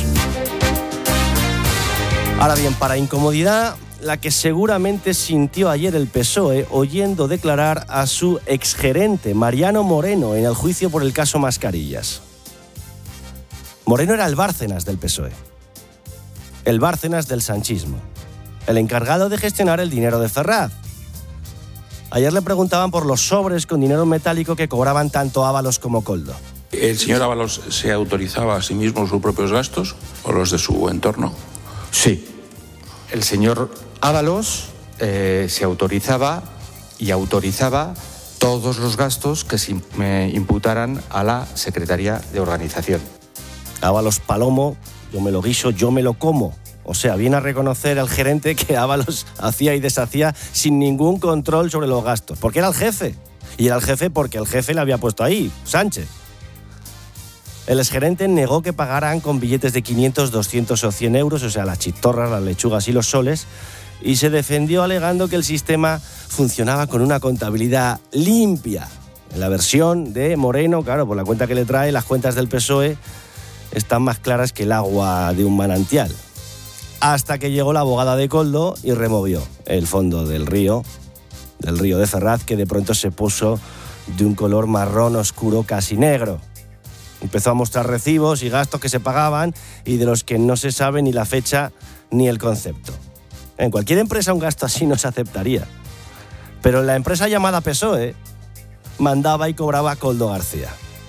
Ahora bien, para incomodidad, la que seguramente sintió ayer el PSOE oyendo declarar a su exgerente Mariano Moreno en el juicio por el caso Mascarillas. Moreno era el Bárcenas del PSOE, el Bárcenas del sanchismo, el encargado de gestionar el dinero de Ferraz. Ayer le preguntaban por los sobres con dinero metálico que cobraban tanto Ábalos como Koldo. ¿El señor Ábalos se autorizaba a sí mismo sus propios gastos o los de su entorno? Sí. El señor Ábalos se autorizaba y autorizaba todos los gastos que se imputaran a la Secretaría de Organización. Ábalos Palomo, yo me lo guiso, yo me lo como. O sea, viene a reconocer al gerente que Ábalos hacía y deshacía sin ningún control sobre los gastos. Porque era el jefe. Y era el jefe porque el jefe le había puesto ahí, Sánchez. El exgerente negó que pagaran con billetes de 500, 200 o 100 euros, o sea, las chistorras, las lechugas y los soles, y se defendió alegando que el sistema funcionaba con una contabilidad limpia. En la versión de Moreno, claro, por la cuenta que le trae, las cuentas del PSOE están más claras que el agua de un manantial. Hasta que llegó la abogada de Koldo y removió el fondo del río de Ferraz, que de pronto se puso de un color marrón oscuro, casi negro. Empezó a mostrar recibos y gastos que se pagaban y de los que no se sabe ni la fecha ni el concepto. En cualquier empresa un gasto así no se aceptaría. Pero en la empresa llamada PSOE mandaba y cobraba Koldo García.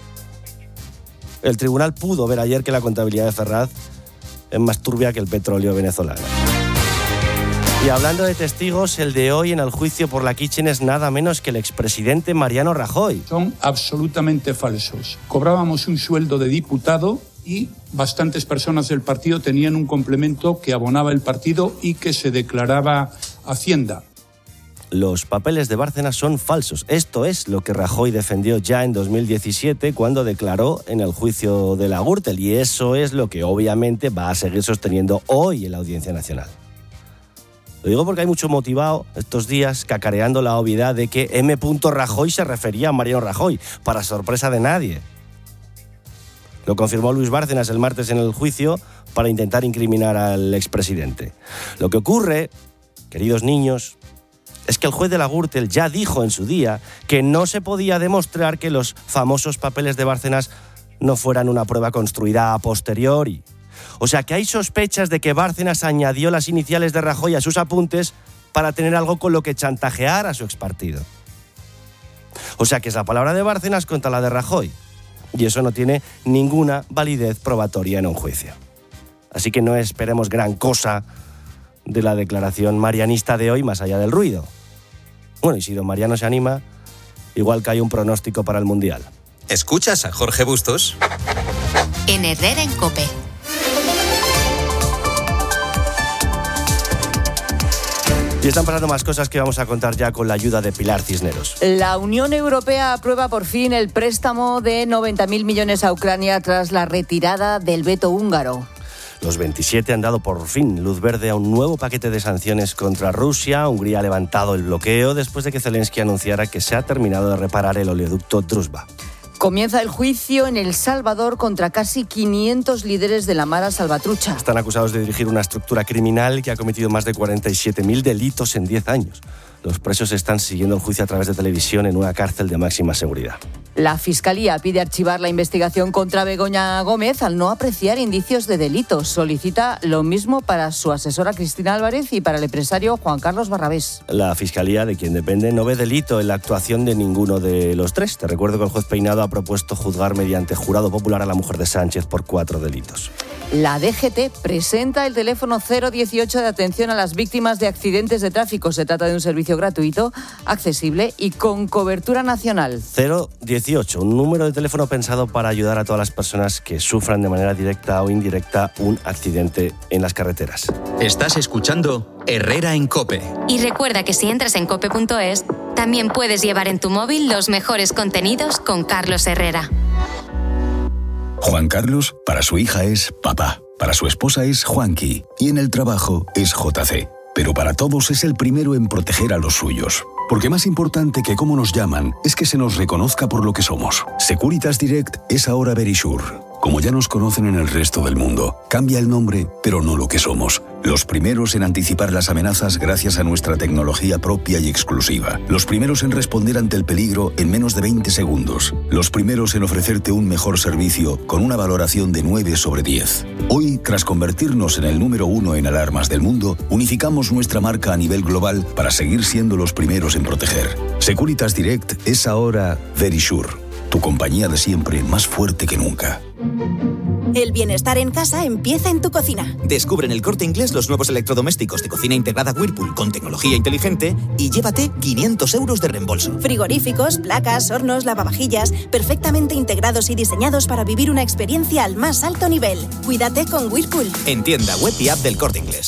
El tribunal pudo ver ayer que la contabilidad de Ferraz es más turbia que el petróleo venezolano. Y hablando de testigos, el de hoy en el juicio por la Kitchen es nada menos que el expresidente Mariano Rajoy. Son absolutamente falsos. Cobrábamos un sueldo de diputado y bastantes personas del partido tenían un complemento que abonaba el partido y que se declaraba Hacienda. Los papeles de Bárcenas son falsos. Esto es lo que Rajoy defendió ya en 2017 cuando declaró en el juicio de la Gürtel, y eso es lo que obviamente va a seguir sosteniendo hoy en la Audiencia Nacional. Lo digo porque hay mucho motivado estos días cacareando la obviedad de que M. Rajoy se refería a Mariano Rajoy, para sorpresa de nadie. Lo confirmó Luis Bárcenas el martes en el juicio para intentar incriminar al expresidente. Lo que ocurre, queridos niños, es que el juez de la Gürtel ya dijo en su día que no se podía demostrar que los famosos papeles de Bárcenas no fueran una prueba construida a posteriori. O sea que hay sospechas de que Bárcenas añadió las iniciales de Rajoy a sus apuntes para tener algo con lo que chantajear a su expartido. O sea que es la palabra de Bárcenas contra la de Rajoy. Y eso no tiene ninguna validez probatoria en un juicio. Así que no esperemos gran cosa de la declaración marianista de hoy, más allá del ruido. Bueno, y si don Mariano se anima, igual que hay un pronóstico para el Mundial. ¿Escuchas a Jorge Bustos? En Herrera en COPE. Y están pasando más cosas que vamos a contar ya con la ayuda de Pilar Cisneros. La Unión Europea aprueba por fin el préstamo de 90.000 millones a Ucrania tras la retirada del veto húngaro. Los 27 han dado por fin luz verde a un nuevo paquete de sanciones contra Rusia. Hungría ha levantado el bloqueo después de que Zelensky anunciara que se ha terminado de reparar el oleoducto Druzhba. Comienza el juicio en El Salvador contra casi 500 líderes de la Mara Salvatrucha. Están acusados de dirigir una estructura criminal que ha cometido más de 47.000 delitos en 10 años. Los presos están siguiendo el juicio a través de televisión en una cárcel de máxima seguridad. La Fiscalía pide archivar la investigación contra Begoña Gómez al no apreciar indicios de delito. Solicita lo mismo para su asesora Cristina Álvarez y para el empresario Juan Carlos Barrabés. La Fiscalía, de quien depende, no ve delito en la actuación de ninguno de los tres. Te recuerdo que el juez Peinado ha propuesto juzgar mediante jurado popular a la mujer de Sánchez por 4 delitos. La DGT presenta el teléfono 018 de atención a las víctimas de accidentes de tráfico. Se trata de un servicio gratuito, accesible y con cobertura nacional. 018, un número de teléfono pensado para ayudar a todas las personas que sufran de manera directa o indirecta un accidente en las carreteras. Estás escuchando Herrera en COPE. Y recuerda que si entras en cope.es, también puedes llevar en tu móvil los mejores contenidos con Carlos Herrera. Juan Carlos, para su hija es papá, para su esposa es Juanqui y en el trabajo es JC. Pero para todos es el primero en proteger a los suyos. Porque más importante que cómo nos llaman es que se nos reconozca por lo que somos. Securitas Direct es ahora Verisure. Como ya nos conocen en el resto del mundo, cambia el nombre, pero no lo que somos. Los primeros en anticipar las amenazas gracias a nuestra tecnología propia y exclusiva. Los primeros en responder ante el peligro en menos de 20 segundos. Los primeros en ofrecerte un mejor servicio con una valoración de 9 sobre 10. Hoy, tras convertirnos en el número 1 en alarmas del mundo, unificamos nuestra marca a nivel global para seguir siendo los primeros en proteger. Securitas Direct es ahora Verisure, tu compañía de siempre más fuerte que nunca. El bienestar en casa empieza en tu cocina. Descubre en El Corte Inglés los nuevos electrodomésticos de cocina integrada Whirlpool con tecnología inteligente y llévate 500 euros de reembolso. Frigoríficos, placas, hornos, lavavajillas, perfectamente integrados y diseñados para vivir una experiencia al más alto nivel. Cuídate con Whirlpool. En tienda web y app del Corte Inglés.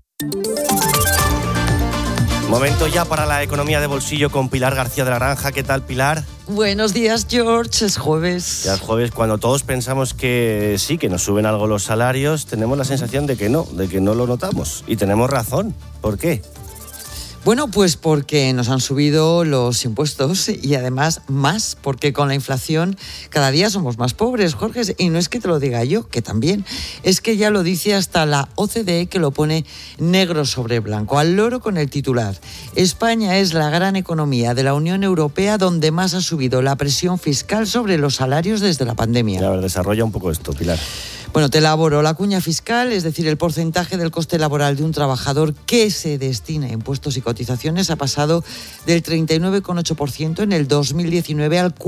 Momento ya para la economía de bolsillo con Pilar García de la Granja. ¿Qué tal, Pilar? Buenos días, George. Es jueves. Ya es jueves. Cuando todos pensamos que sí, que nos suben algo los salarios, tenemos la sensación de que no lo notamos. Y tenemos razón. ¿Por qué? Bueno, pues porque nos han subido los impuestos y además más, porque con la inflación cada día somos más pobres, Jorge. Y no es que te lo diga yo, que también. Es que ya lo dice hasta la OCDE, que lo pone negro sobre blanco, al loro con el titular. España es la gran economía de la Unión Europea donde más ha subido la presión fiscal sobre los salarios desde la pandemia. A ver, desarrolla un poco esto, Pilar. Bueno, te elaboro la cuña fiscal, es decir, el porcentaje del coste laboral de un trabajador que se destina a impuestos y cotizaciones ha pasado del 39,8% en el 2019 al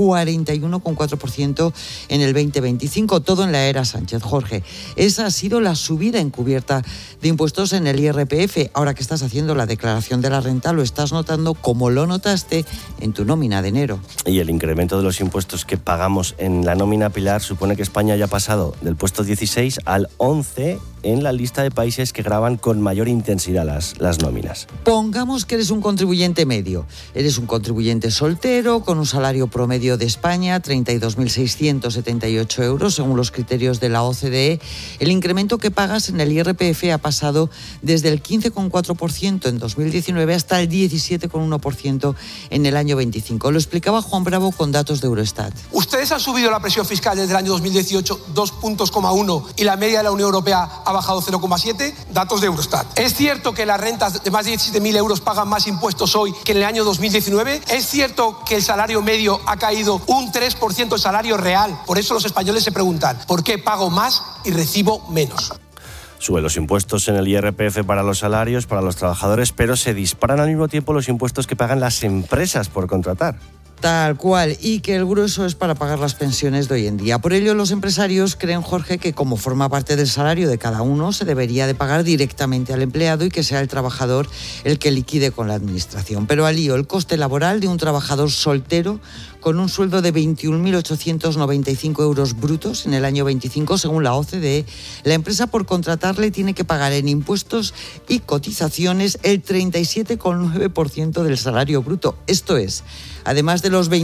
41,4% en el 2025, todo en la era Sánchez. Jorge, esa ha sido la subida encubierta de impuestos en el IRPF. Ahora que estás haciendo la declaración de la renta, lo estás notando como lo notaste en tu nómina de enero. Y el incremento de los impuestos que pagamos en la nómina, Pilar, supone que España haya pasado del puesto 16 al 11 en la lista de países que graban con mayor intensidad las nóminas. Pongamos que eres un contribuyente medio. Eres un contribuyente soltero con un salario promedio de España, 32.678 euros, según los criterios de la OCDE. El incremento que pagas en el IRPF ha pasado desde el 15,4% en 2019 hasta el 17,1% en el año 25. Lo explicaba Juan Bravo con datos de Eurostat. Ustedes han subido la presión fiscal desde el año 2018 2,1 puntos y la media de la Unión Europea ha bajado 0,7, datos de Eurostat. ¿Es cierto que las rentas de más de 17.000 euros pagan más impuestos hoy que en el año 2019? ¿Es cierto que el salario medio ha caído un 3% del salario real? Por eso los españoles se preguntan, ¿por qué pago más y recibo menos? Suben los impuestos en el IRPF para los salarios, para los trabajadores, pero se disparan al mismo tiempo los impuestos que pagan las empresas por contratar. Tal cual, y que el grueso es para pagar las pensiones de hoy en día. Por ello, los empresarios creen, Jorge, que como forma parte del salario de cada uno, se debería de pagar directamente al empleado y que sea el trabajador el que liquide con la administración. Pero al lío, el coste laboral de un trabajador soltero con un sueldo de 21.895 euros brutos en el año 25, según la OCDE, la empresa por contratarle tiene que pagar en impuestos y cotizaciones el 37,9% del salario bruto. Esto es, además de los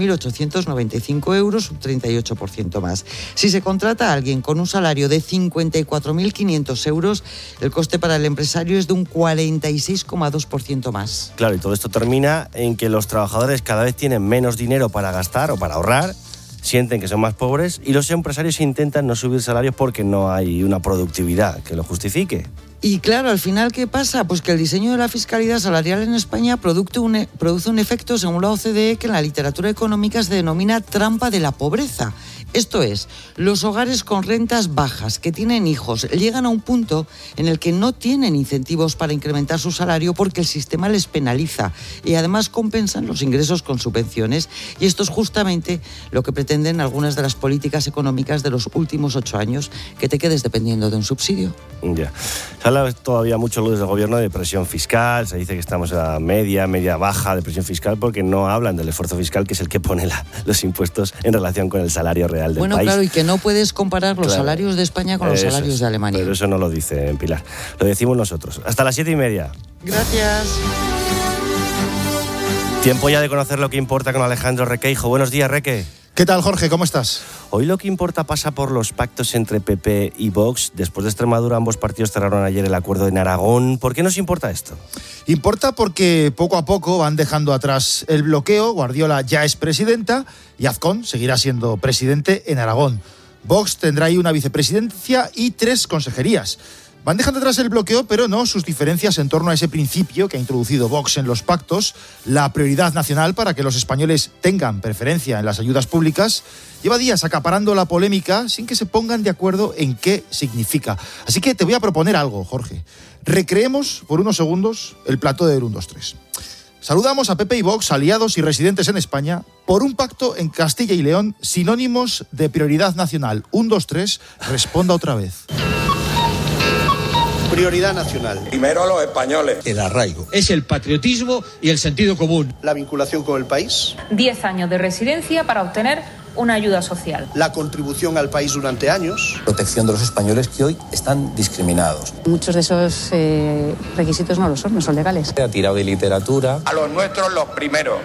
21.895 euros, un 38% más. Si se contrata a alguien con un salario de 54.500 euros, el coste para el empresario es de un 46,2% más. Claro, y todo esto termina en que los trabajadores cada vez tienen menos dinero para gastar o para ahorrar, sienten que son más pobres y los empresarios intentan no subir salarios porque no hay una productividad que lo justifique. Y claro, al final, ¿qué pasa? Pues que el diseño de la fiscalidad salarial en España produce un efecto, según la OCDE, que en la literatura económica se denomina trampa de la pobreza. Esto es, los hogares con rentas bajas que tienen hijos llegan a un punto en el que no tienen incentivos para incrementar su salario porque el sistema les penaliza y además compensan los ingresos con subvenciones. Y esto es justamente lo que pretenden algunas de las políticas económicas de los últimos 8 años, que te quedes dependiendo de un subsidio. Ya. Se habla todavía mucho desde el gobierno de presión fiscal, se dice que estamos a la media baja de presión fiscal porque no hablan del esfuerzo fiscal, que es el que pone los impuestos en relación con el salario real del país. Claro, y que no puedes comparar los salarios de España con los salarios de Alemania. Pero eso no lo dice Pilar, lo decimos nosotros. Hasta las 7:30. Gracias. Tiempo ya de conocer lo que importa con Alejandro Requeijo. Buenos días, Reque. ¿Qué tal, Jorge? ¿Cómo estás? Hoy lo que importa pasa por los pactos entre PP y Vox. Después de Extremadura, ambos partidos cerraron ayer el acuerdo en Aragón. ¿Por qué nos importa esto? Importa porque poco a poco van dejando atrás el bloqueo. Guardiola ya es presidenta y Azcón seguirá siendo presidente en Aragón. Vox tendrá ahí una vicepresidencia y 3 consejerías. Van dejando atrás el bloqueo, pero no sus diferencias en torno a ese principio que ha introducido Vox en los pactos, la prioridad nacional para que los españoles tengan preferencia en las ayudas públicas. Lleva días acaparando la polémica sin que se pongan de acuerdo en qué significa. Así que te voy a proponer algo, Jorge. Recreemos por unos segundos el plató del 1, 2, 3. Saludamos a PP y Vox, aliados y residentes en España, por un pacto en Castilla y León, sinónimos de prioridad nacional. 1, 2, 3, responda otra vez. Prioridad nacional. Primero los españoles. El arraigo. Es el patriotismo y el sentido común. La vinculación con el país. 10 años de residencia para obtener una ayuda social. La contribución al país durante años. Protección de los españoles que hoy están discriminados. Muchos de esos requisitos no son legales. Ha tirado de literatura. A los nuestros los primeros.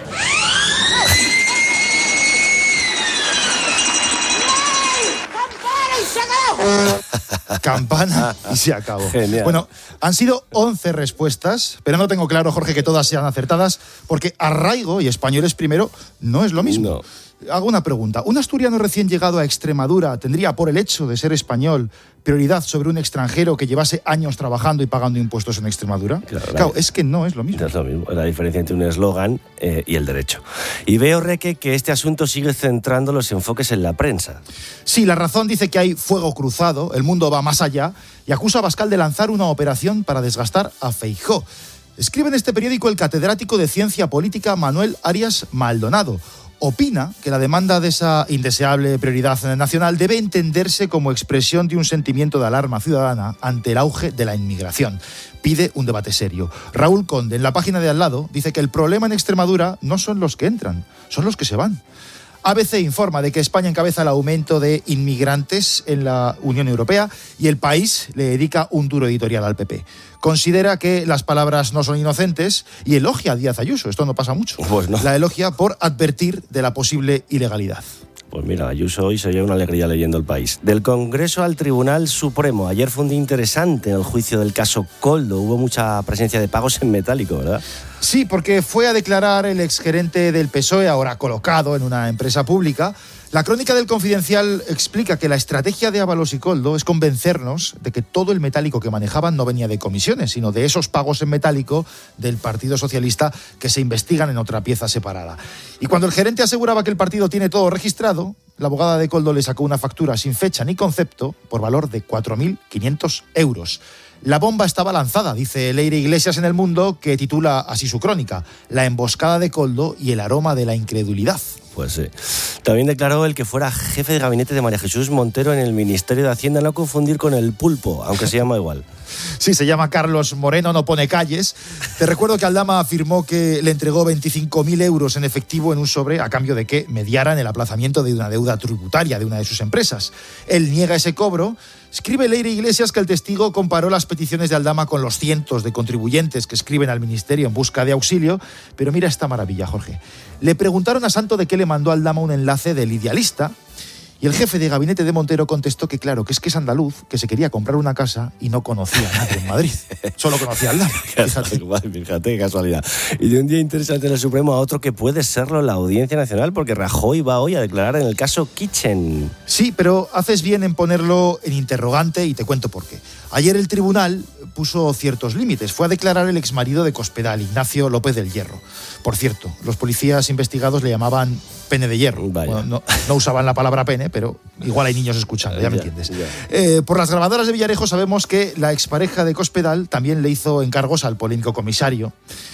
Campana y se acabó. Genial. Bueno, han sido 11 respuestas, pero no tengo claro, Jorge, que todas sean acertadas, porque arraigo y españoles primero no es lo mismo. No. Hago una pregunta. ¿Un asturiano recién llegado a Extremadura tendría, por el hecho de ser español, prioridad sobre un extranjero que llevase años trabajando y pagando impuestos en Extremadura? Claro, es que no es lo mismo. No es lo mismo, es la diferencia entre un eslogan y el derecho. Y veo, Reque, que este asunto sigue centrando los enfoques en la prensa. Sí, La Razón dice que hay fuego cruzado, el mundo va más allá, y acusa a Abascal de lanzar una operación para desgastar a Feijóo. Escribe en este periódico el catedrático de Ciencia Política Manuel Arias Maldonado. Opina que la demanda de esa indeseable prioridad nacional debe entenderse como expresión de un sentimiento de alarma ciudadana ante el auge de la inmigración. Pide un debate serio. Raúl Conde, en la página de al lado, dice que el problema en Extremadura no son los que entran, son los que se van. ABC informa de que España encabeza el aumento de inmigrantes en la Unión Europea y El País le dedica un duro editorial al PP. Considera que las palabras no son inocentes y elogia a Díaz Ayuso. Esto no pasa mucho. Pues no. La elogia por advertir de la posible ilegalidad. Pues mira, Ayuso hoy se lleva una alegría leyendo El País. Del Congreso al Tribunal Supremo. Ayer fue un día interesante en el juicio del caso Koldo. Hubo mucha presencia de pagos en metálico, ¿verdad? Sí, porque fue a declarar el exgerente del PSOE, ahora colocado en una empresa pública. La crónica del Confidencial explica que la estrategia de Ábalos y Koldo es convencernos de que todo el metálico que manejaban no venía de comisiones, sino de esos pagos en metálico del Partido Socialista que se investigan en otra pieza separada. Y cuando el gerente aseguraba que el partido tiene todo registrado, la abogada de Koldo le sacó una factura sin fecha ni concepto por valor de 4.500 euros. La bomba estaba lanzada, dice Leire Iglesias en El Mundo, que titula así su crónica: La emboscada de Koldo y el aroma de la incredulidad. Pues sí. También declaró el que fuera jefe de gabinete de María Jesús Montero en el Ministerio de Hacienda, no confundir con el Pulpo, aunque se llama igual. Sí, se llama Carlos Moreno, no pone calles. Te recuerdo que Aldama afirmó que le entregó 25.000 euros en efectivo en un sobre a cambio de que mediaran el aplazamiento de una deuda tributaria de una de sus empresas. Él niega ese cobro. Escribe Leire Iglesias que el testigo comparó las peticiones de Aldama con los cientos de contribuyentes que escriben al ministerio en busca de auxilio. Pero mira esta maravilla, Jorge. Le preguntaron a Santo de qué le mandó a Aldama un enlace del Idealista. Y el jefe de gabinete de Montero contestó que claro, que es andaluz, que se quería comprar una casa y no conocía a nadie en Madrid. Solo conocía a Aldama. Fíjate qué casualidad. Y de un día interesante en el Supremo a otro que puede serlo la Audiencia Nacional, porque Rajoy va hoy a declarar en el caso Kitchen. Sí, pero haces bien en ponerlo en interrogante y te cuento por qué. Ayer el tribunal puso ciertos límites. Fue a declarar el exmarido de Cospedal, Ignacio López del Hierro. Por cierto, los policías investigados le llamaban pene de hierro. Bueno, no usaban la palabra pene, pero igual hay niños escuchando, ya me entiendes. Por las grabadoras de Villarejo sabemos que la expareja de Cospedal también le hizo encargos al polémico comisario.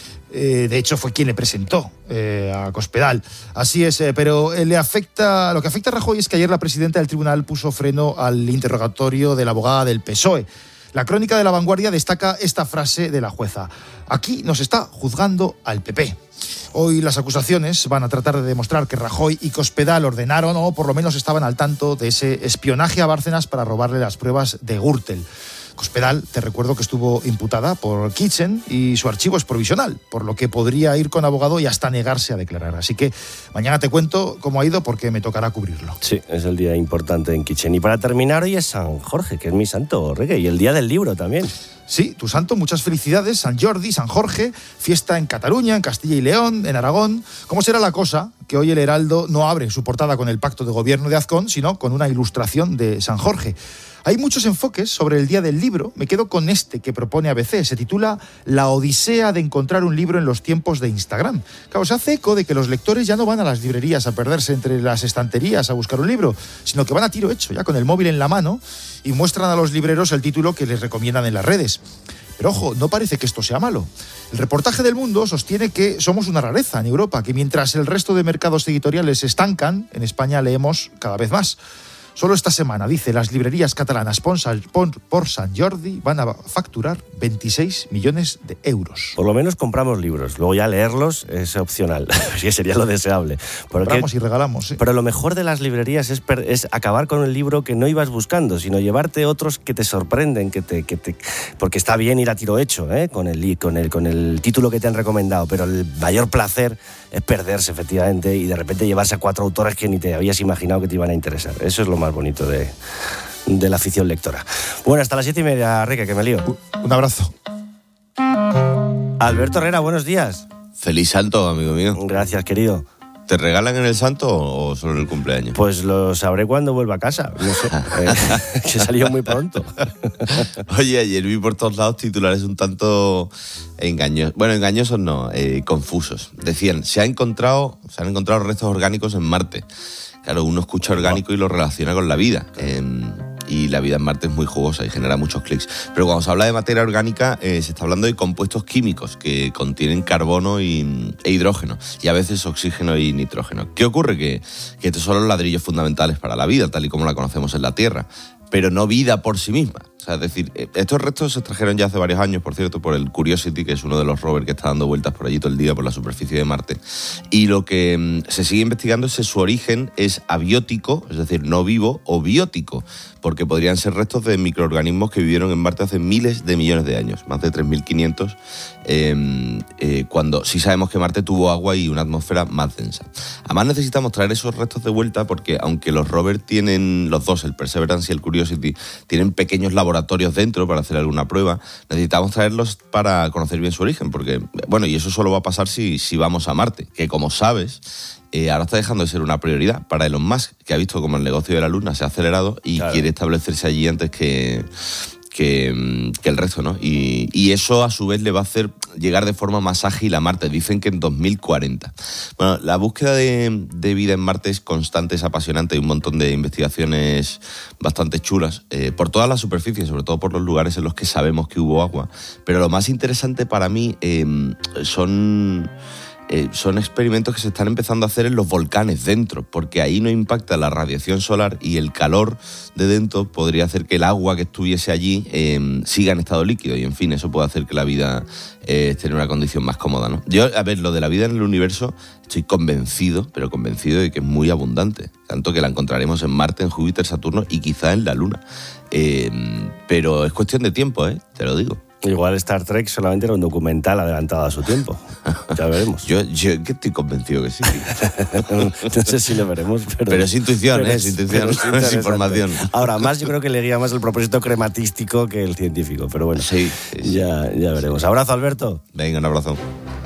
De hecho, fue quien le presentó a Cospedal. Así es, pero lo que afecta a Rajoy es que ayer la presidenta del tribunal puso freno al interrogatorio de la abogada del PSOE. La crónica de La Vanguardia destaca esta frase de la jueza: aquí nos está juzgando al PP. Hoy las acusaciones van a tratar de demostrar que Rajoy y Cospedal ordenaron o por lo menos estaban al tanto de ese espionaje a Bárcenas para robarle las pruebas de Gürtel. Cospedal, te recuerdo que estuvo imputada por Kitchen y su archivo es provisional, por lo que podría ir con abogado y hasta negarse a declarar. Así que mañana te cuento cómo ha ido porque me tocará cubrirlo. Sí, es el día importante en Kitchen. Y para terminar, hoy es San Jorge, que es mi santo, Reggae, y el día del libro también. Sí, tu santo, muchas felicidades, San Jordi, San Jorge, fiesta en Cataluña, en Castilla y León, en Aragón. ¿Cómo será la cosa? Que hoy el Heraldo no abre su portada con el pacto de gobierno de Azcón, sino con una ilustración de San Jorge. Hay muchos enfoques sobre el Día del Libro. Me quedo con este que propone ABC. Se titula La odisea de encontrar un libro en los tiempos de Instagram. Claro, se hace eco de que los lectores ya no van a las librerías a perderse entre las estanterías a buscar un libro, sino que van a tiro hecho, ya con el móvil en la mano, y muestran a los libreros el título que les recomiendan en las redes. Pero ojo, no parece que esto sea malo. El reportaje del Mundo sostiene que somos una rareza en Europa, que mientras el resto de mercados editoriales se estancan, en España leemos cada vez más. Solo esta semana, dice, las librerías catalanas por San Jordi van a facturar 26 millones de euros. Por lo menos compramos libros, luego ya leerlos es opcional, que sería lo deseable. Compramos y regalamos. Pero lo mejor de las librerías es acabar con el libro que no ibas buscando, sino llevarte otros que te sorprenden, porque está bien ir a tiro hecho, con el título que te han recomendado, pero el mayor placer es perderse, efectivamente, y de repente llevarse a 4 autores que ni te habías imaginado que te iban a interesar. Eso es lo más bonito de la afición lectora. Bueno, hasta las 7:30, Rique, que me lío. Un abrazo. Alberto Herrera, buenos días. Feliz santo, amigo mío. Gracias, querido. ¿Te regalan en el santo o solo en el cumpleaños? Pues lo sabré cuando vuelva a casa. No sé, que salió muy pronto. Oye, ayer vi por todos lados titulares un tanto engañosos. Bueno, engañosos no, confusos. Decían, se han encontrado restos orgánicos en Marte. Claro, uno escucha orgánico y lo relaciona con la vida. Y la vida en Marte es muy jugosa y genera muchos clics. Pero cuando se habla de materia orgánica, se está hablando de compuestos químicos que contienen carbono e hidrógeno, y a veces oxígeno y nitrógeno. ¿Qué ocurre? Que estos son los ladrillos fundamentales para la vida, tal y como la conocemos en la Tierra, pero no vida por sí misma. O sea, es decir, estos restos se extrajeron ya hace varios años, por cierto, por el Curiosity, que es uno de los rovers que está dando vueltas por allí todo el día por la superficie de Marte. Y lo que se sigue investigando es si su origen es abiótico, es decir, no vivo, o biótico, porque podrían ser restos de microorganismos que vivieron en Marte hace miles de millones de años, más de 3.500, cuando sí sabemos que Marte tuvo agua y una atmósfera más densa. Además necesitamos traer esos restos de vuelta porque aunque los rovers tienen, los dos, el Perseverance y el Curiosity, tienen pequeños laboratorios dentro para hacer alguna prueba, necesitamos traerlos para conocer bien su origen, porque, bueno, y eso solo va a pasar si vamos a Marte, que como sabes, ahora está dejando de ser una prioridad para Elon Musk, que ha visto como el negocio de la Luna se ha acelerado y quiere establecerse allí antes que el resto, ¿no? Y eso a su vez le va a hacer llegar de forma más ágil a Marte. Dicen que en 2040. Bueno, la búsqueda de vida en Marte es constante, es apasionante. Hay un montón de investigaciones bastante chulas por toda la superficie, sobre todo por los lugares en los que sabemos que hubo agua. Pero lo más interesante para mí son experimentos que se están empezando a hacer en los volcanes dentro, porque ahí no impacta la radiación solar y el calor de dentro podría hacer que el agua que estuviese allí siga en estado líquido y, en fin, eso puede hacer que la vida esté en una condición más cómoda, ¿no? Yo, a ver, lo de la vida en el universo estoy convencido de que es muy abundante, tanto que la encontraremos en Marte, en Júpiter, Saturno y quizá en la Luna. Pero es cuestión de tiempo, te lo digo. Igual Star Trek solamente era un documental adelantado a su tiempo. Ya veremos. Yo que estoy convencido que sí. No sé si lo veremos, pero es intuición, es intuición, es información. Ahora, más yo creo que le guía más el propósito crematístico que el científico, pero bueno, sí. Ya veremos. Abrazo, Alberto. Venga, un abrazo.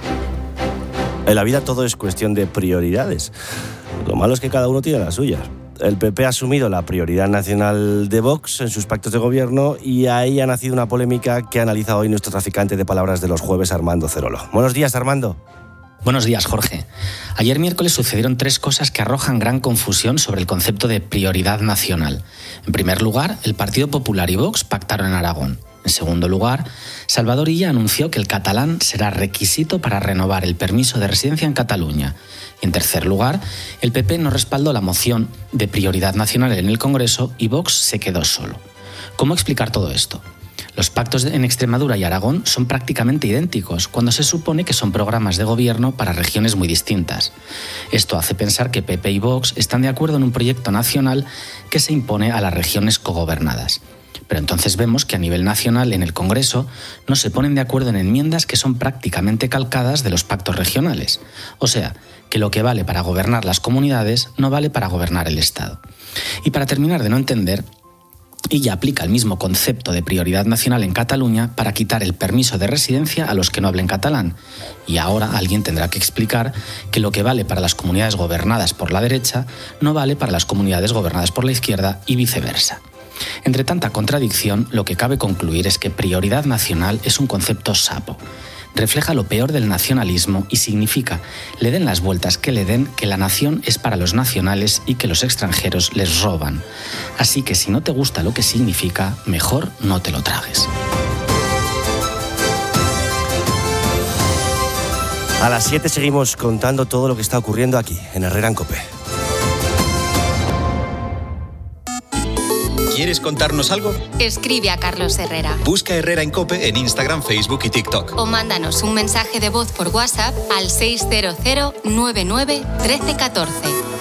En la vida todo es cuestión de prioridades. Lo malo es que cada uno tiene las suyas. El PP ha asumido la prioridad nacional de Vox en sus pactos de gobierno y ahí ha nacido una polémica que ha analizado hoy nuestro traficante de palabras de los jueves, Armando Cerolo. Buenos días, Armando. Buenos días, Jorge. Ayer miércoles sucedieron 3 cosas que arrojan gran confusión sobre el concepto de prioridad nacional. En primer lugar, el Partido Popular y Vox pactaron en Aragón. En segundo lugar, Salvador Illa anunció que el catalán será requisito para renovar el permiso de residencia en Cataluña. Y en tercer lugar, el PP no respaldó la moción de prioridad nacional en el Congreso y Vox se quedó solo. ¿Cómo explicar todo esto? Los pactos en Extremadura y Aragón son prácticamente idénticos, cuando se supone que son programas de gobierno para regiones muy distintas. Esto hace pensar que PP y Vox están de acuerdo en un proyecto nacional que se impone a las regiones cogobernadas. Pero entonces vemos que a nivel nacional, en el Congreso, no se ponen de acuerdo en enmiendas que son prácticamente calcadas de los pactos regionales. O sea, que lo que vale para gobernar las comunidades no vale para gobernar el Estado. Y para terminar de no entender, ella aplica el mismo concepto de prioridad nacional en Cataluña para quitar el permiso de residencia a los que no hablen catalán. Y ahora alguien tendrá que explicar que lo que vale para las comunidades gobernadas por la derecha no vale para las comunidades gobernadas por la izquierda y viceversa. Entre tanta contradicción, lo que cabe concluir es que prioridad nacional es un concepto sapo. Refleja lo peor del nacionalismo y significa, le den las vueltas que le den, que la nación es para los nacionales y que los extranjeros les roban. Así que si no te gusta lo que significa, mejor no te lo tragues. A las 7 seguimos contando todo lo que está ocurriendo aquí, en Herrera en COPE. ¿Quieres contarnos algo? Escribe a Carlos Herrera. Busca Herrera en COPE en Instagram, Facebook y TikTok. O mándanos un mensaje de voz por WhatsApp al 600 99 1314.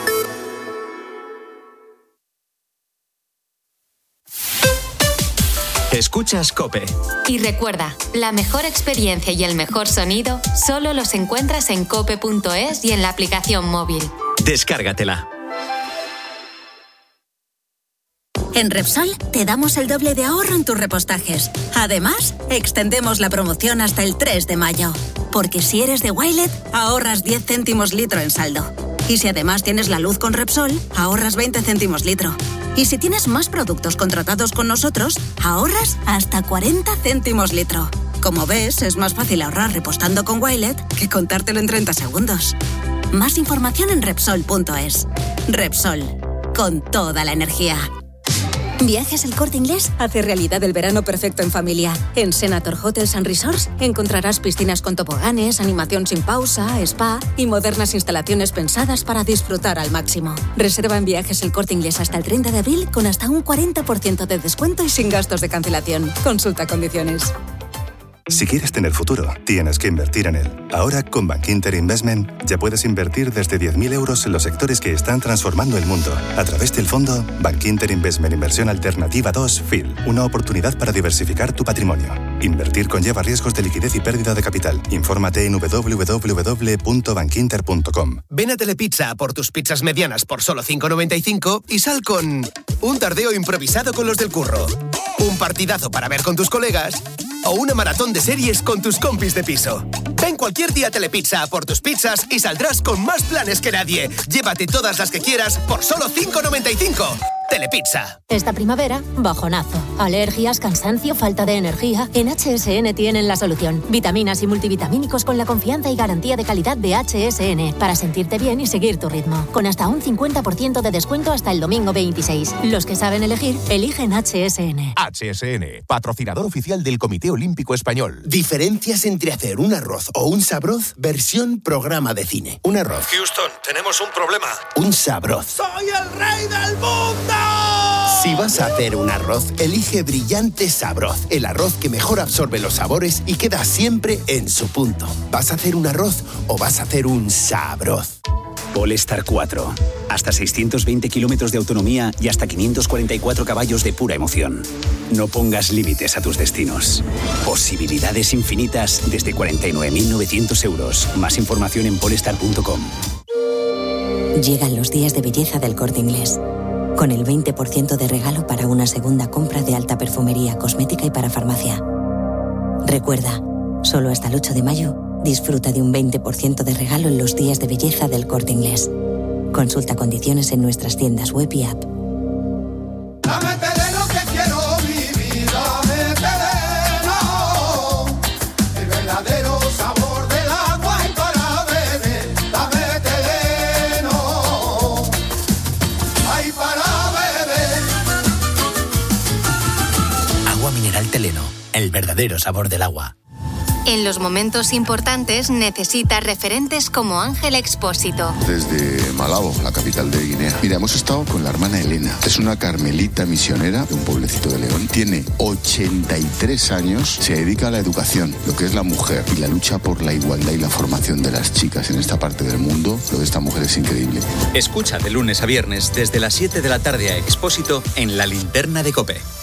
Escuchas COPE. Y recuerda, la mejor experiencia y el mejor sonido solo los encuentras en cope.es y en la aplicación móvil. Descárgatela. En Repsol te damos el doble de ahorro en tus repostajes. Además, extendemos la promoción hasta el 3 de mayo. Porque si eres de Wilet, ahorras 10 céntimos litro en saldo. Y si además tienes la luz con Repsol, ahorras 20 céntimos litro. Y si tienes más productos contratados con nosotros, ahorras hasta 40 céntimos litro. Como ves, es más fácil ahorrar repostando con Wilet que contártelo en 30 segundos. Más información en Repsol.es. Repsol, con toda la energía. Viajes El Corte Inglés hace realidad el verano perfecto en familia. En Senator Hotels and Resorts encontrarás piscinas con toboganes, animación sin pausa, spa y modernas instalaciones pensadas para disfrutar al máximo. Reserva en Viajes El Corte Inglés hasta el 30 de abril con hasta un 40% de descuento y sin gastos de cancelación. Consulta condiciones. Si quieres tener futuro, tienes que invertir en él. Ahora, con Bankinter Investment, ya puedes invertir desde 10.000 euros en los sectores que están transformando el mundo. A través del fondo Bankinter Investment Inversión Alternativa 2 FIL. Una oportunidad para diversificar tu patrimonio. Invertir conlleva riesgos de liquidez y pérdida de capital. Infórmate en www.bankinter.com. Ven a Telepizza por tus pizzas medianas por solo 5,95 y sal con un tardeo improvisado con los del curro, un partidazo para ver con tus colegas o una maratón de series con tus compis de piso. Ven cualquier día a Telepizza por tus pizzas y saldrás con más planes que nadie. Llévate todas las que quieras por solo 5,95. Telepizza. Esta primavera, bajonazo. Alergias, cansancio, falta de energía. En HSN tienen la solución. Vitaminas y multivitamínicos con la confianza y garantía de calidad de HSN para sentirte bien y seguir tu ritmo. Con hasta un 50% de descuento hasta el domingo 26. Los que saben elegir, eligen HSN. HSN, patrocinador oficial del Comité Olímpico Español. Diferencias entre hacer un arroz o un sabroz versión programa de cine. Un arroz. Houston, tenemos un problema. Un sabroz. ¡Soy el rey del mundo! Si vas a hacer un arroz, elige Brillante Sabroz, el arroz que mejor absorbe los sabores y queda siempre en su punto. ¿Vas a hacer un arroz o vas a hacer un sabroz? Polestar 4. Hasta 620 kilómetros de autonomía y hasta 544 caballos de pura emoción. No pongas límites a tus destinos. Posibilidades infinitas desde 49.900 euros. Más información en polestar.com. Llegan los días de belleza del Corte Inglés. Con el 20% de regalo para una segunda compra de alta perfumería, cosmética y para farmacia. Recuerda, solo hasta el 8 de mayo, disfruta de un 20% de regalo en los días de belleza del Corte Inglés. Consulta condiciones en nuestras tiendas web y app. Dame Teleno que quiero vivir, dame Teleno, el verdadero sabor del agua y para beber, dame Teleno, ay para beber. Agua mineral Teleno, el verdadero sabor del agua. En los momentos importantes necesita referentes como Ángel Expósito. Desde Malabo, la capital de Guinea. Mira, hemos estado con la hermana Elena. Es una carmelita misionera de un pueblecito de León. Tiene 83 años. Se dedica a la educación, lo que es la mujer y la lucha por la igualdad y la formación de las chicas en esta parte del mundo. Lo de esta mujer es increíble. Escucha de lunes a viernes desde las 7 de la tarde a Expósito en La Linterna de COPE.